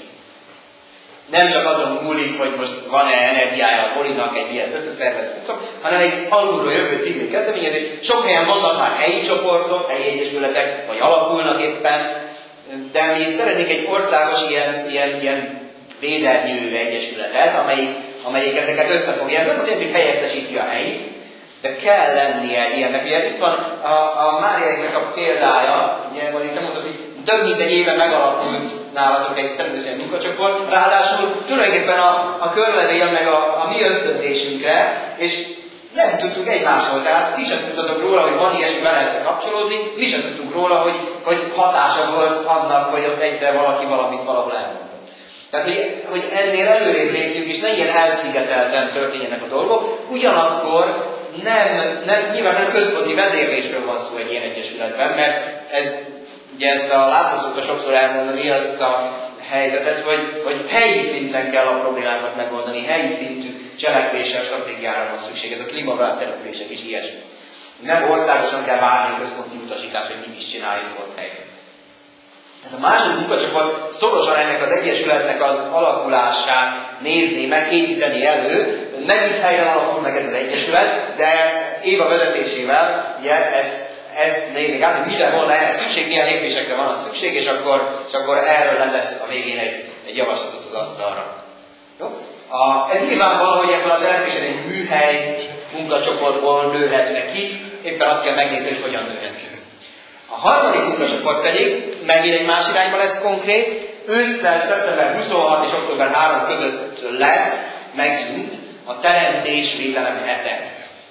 Nem csak azon múlik, hogy most van-e energiája a Polinak egy ilyet összeszervezni, hanem egy alulról jövő civil kezdeményezés. Sok helyen vannak már helyi csoportok, helyi egyesületek, vagy alakulnak éppen, de mi szeretnénk egy országos ilyen, ilyen, ilyen védelmű egyesületet, amelyik, amelyik ezeket összefogja. Ez nem azt jelenti, hogy helyettesíti a helyit, de kell lennie ilyennek. Ugye itt van a, a Máriáiknak a példája, ugye, van itt nem mondtad, hogy több mint egy éve megalakult nálatok egy természetesen munkacsoport, ráadásul tulajdonképpen a, a körlevél meg a, a mi ösztönzésünkre, és nem tudtuk egymásról, tehát ti sem tudtatok róla, hogy van ilyesmi, be lehetne kapcsolódni, mi sem tudtuk róla, hogy, hogy hatása volt annak, hogy ott egyszer valaki valamit valahol elmondott. Tehát, hogy, hogy ennél előrébb lépjünk, és ne ilyen elszigetelten történjenek a dolgok, ugyanakkor nem, nem, nyilván nem központi vezérlésről van szó egy ilyen egyesületben, mert ez, ugye ezt a látszószokta sokszor elmondani azt a helyzetet, hogy, hogy helyi szinten kell a problémákat megoldani, helyi szintű cselekvéssel, stratégiára van szükség, ez a klímaváltozás települések is ilyesmi. Nem országosan kell várni a központi utasítást, hogy mit is csináljunk ott helyben. Tehát a második munkacsoport szorosan ennek az egyesületnek az alakulását nézni, meg készíteni elő. Nem itt helyen alakul meg ez az egyesület, de Éva vezetésével ugye ezt, ezt nézik át, hogy mire volna erre szükség, milyen lépésekre van az szükség, és akkor, és akkor erről lesz a végén egy, egy javaslatot az asztalra. Jó? A, ez nyilvánvaló, hogy ebből a teremtésen egy műhely munkacsoportból nőhetnek ki, éppen azt kell megnézni, hogy hogyan nőhet ki. A harmadik munkacsoport pedig megint egy más irányba lesz konkrét, ősszel szeptember huszonhat és október harmadika között lesz megint a teremtésvédelem hete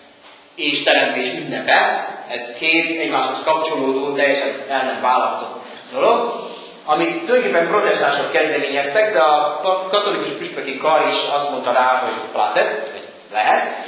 és teremtés ünnepe. Ez két egymáshoz kapcsolódó, teljesen el nem választott dolog, amit tulajdonképpen protestánsok kezdeményeztek, de a katolikus püspöki kar is azt mondta rá, hogy placet, hogy lehet.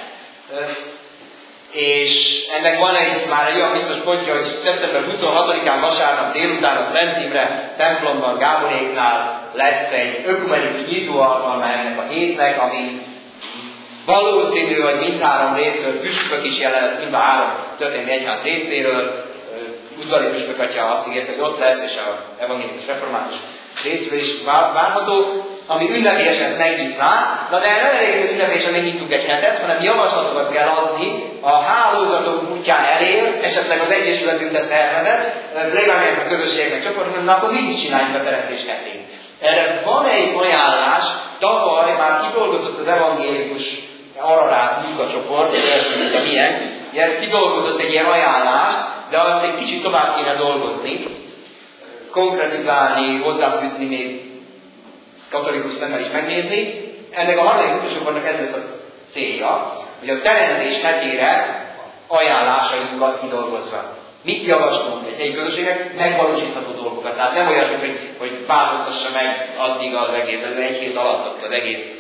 És ennek van egy, már egy olyan biztos pontja, hogy szeptember huszonhatodikán vasárnap délután a Szent Imre templomban, Gáboréknál lesz egy ökumenikus nyitóalkalma ennek a hétnek, ami valószínű, hogy mindhárom részről püspök is jelen lesz, mind a három történelmi egyház részéről. Udvari püspök atya azt ígérte, hogy ott lesz, és az evangélikus református részről is várható, ami ünnepélyes ezt megnyitná, na de nem elég, hogy ünnepélyesen megnyitunk egy hetet, hanem javaslatokat kell adni a hálózatok útján elér, esetleg az egyesületünkbe szervezett, plébániáknak, közösségeknek, csoportoknak, na akkor mi is csináljunk a teremtés hetén. Erre van egy ajánlás, tavaly már kidolgozott az evangélikus Ararát munkacsoport, de milyen, ugye, kidolgozott egy ilyen ajánlást, de azt egy kicsit tovább kéne dolgozni, konkretizálni, hozzáfűzni még katolikus szemmel is megnézni. Ennek a harmadik munkacsoportnak ez lesz a célja, hogy a teremtés hetére ajánlásainkat kidolgozva. Mit javaslunk egy helyi közösségnek? Megvalósítható dolgokat. Tehát nem olyan, hogy, hogy változtassa meg addig az egész, egy hét alatt ott az egész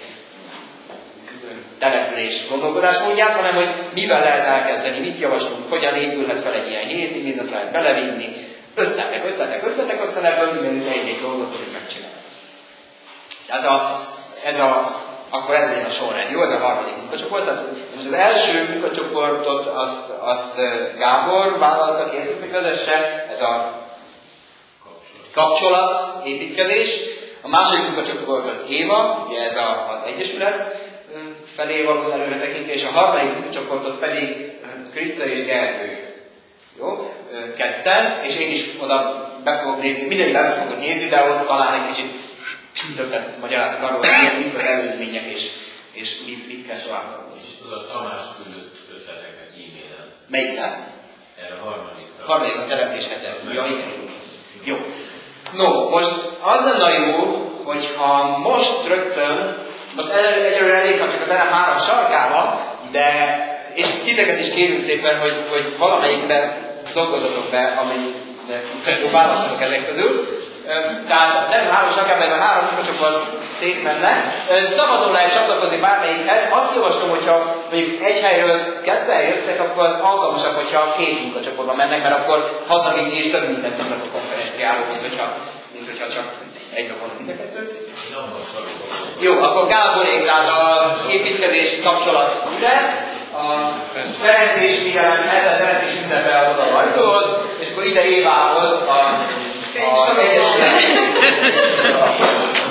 település gondolkodásmódját, hanem hogy mivel lehet elkezdeni, mit javaslunk, hogyan épülhet fel egy ilyen hét, mindent lehet belevinni, ötletek, ötletek, ötletek, aztán ebből mindenütt egy-egy dolgot tudjuk megcsinálni. Tehát a, ez a, akkor ez legyen a sorrend. Jó, ez a harmadik munkacsoport. Az, most az első munkacsoportot azt, azt Gábor vállalta kértük, hogy vezesse, ez a kapcsolat, építkezés. A második munkacsoportot Éva, ugye ez a, az egyesület felé való előretekintés, a harmadik munkacsoportot pedig Kriszta és Gergő. Jó? Ketten, és én is oda be fogok nézni, mindegy be fogok nézni, de ott talán egy kicsit többet magyarázok arról, hogy mik az előzmények, és, és mit, mit kell sorálni. És tudod, Tamás küldött ötleteket e-mailen. Melyikben? Erre a harmadikra. Harmadik a teremtés hete. Ja, igen. Jó. No, most az lenne jó, hogyha most rögtön, most egyelőre elég, ha csak a terem három sarkába, de, és titeket is kérünk szépen, hogy, hogy valamelyikben dolgozatok be, amennyit választatok ezek közül. Tehát nem három sarkában, ez a három munkacsoport szétmenne. Szabadon lehet csatlakozni bármelyikhez. Azt javaslom, hogyha mondjuk egy helyről ketten jöttek, akkor az alkalmasabb, hogyha két munkacsoportban mennek, mert akkor hazavinni és több mindent tudnak a konferenciáról, mint hogyha, mint hogyha csak egy napon mind a kettőt. Jó, akkor Gáborék, tehát az építkezés kapcsolat ide, a teremtés figyelem, ez a teremtés ünnepel oda a ajtóhoz, és akkor ide Évához a, a egyesület.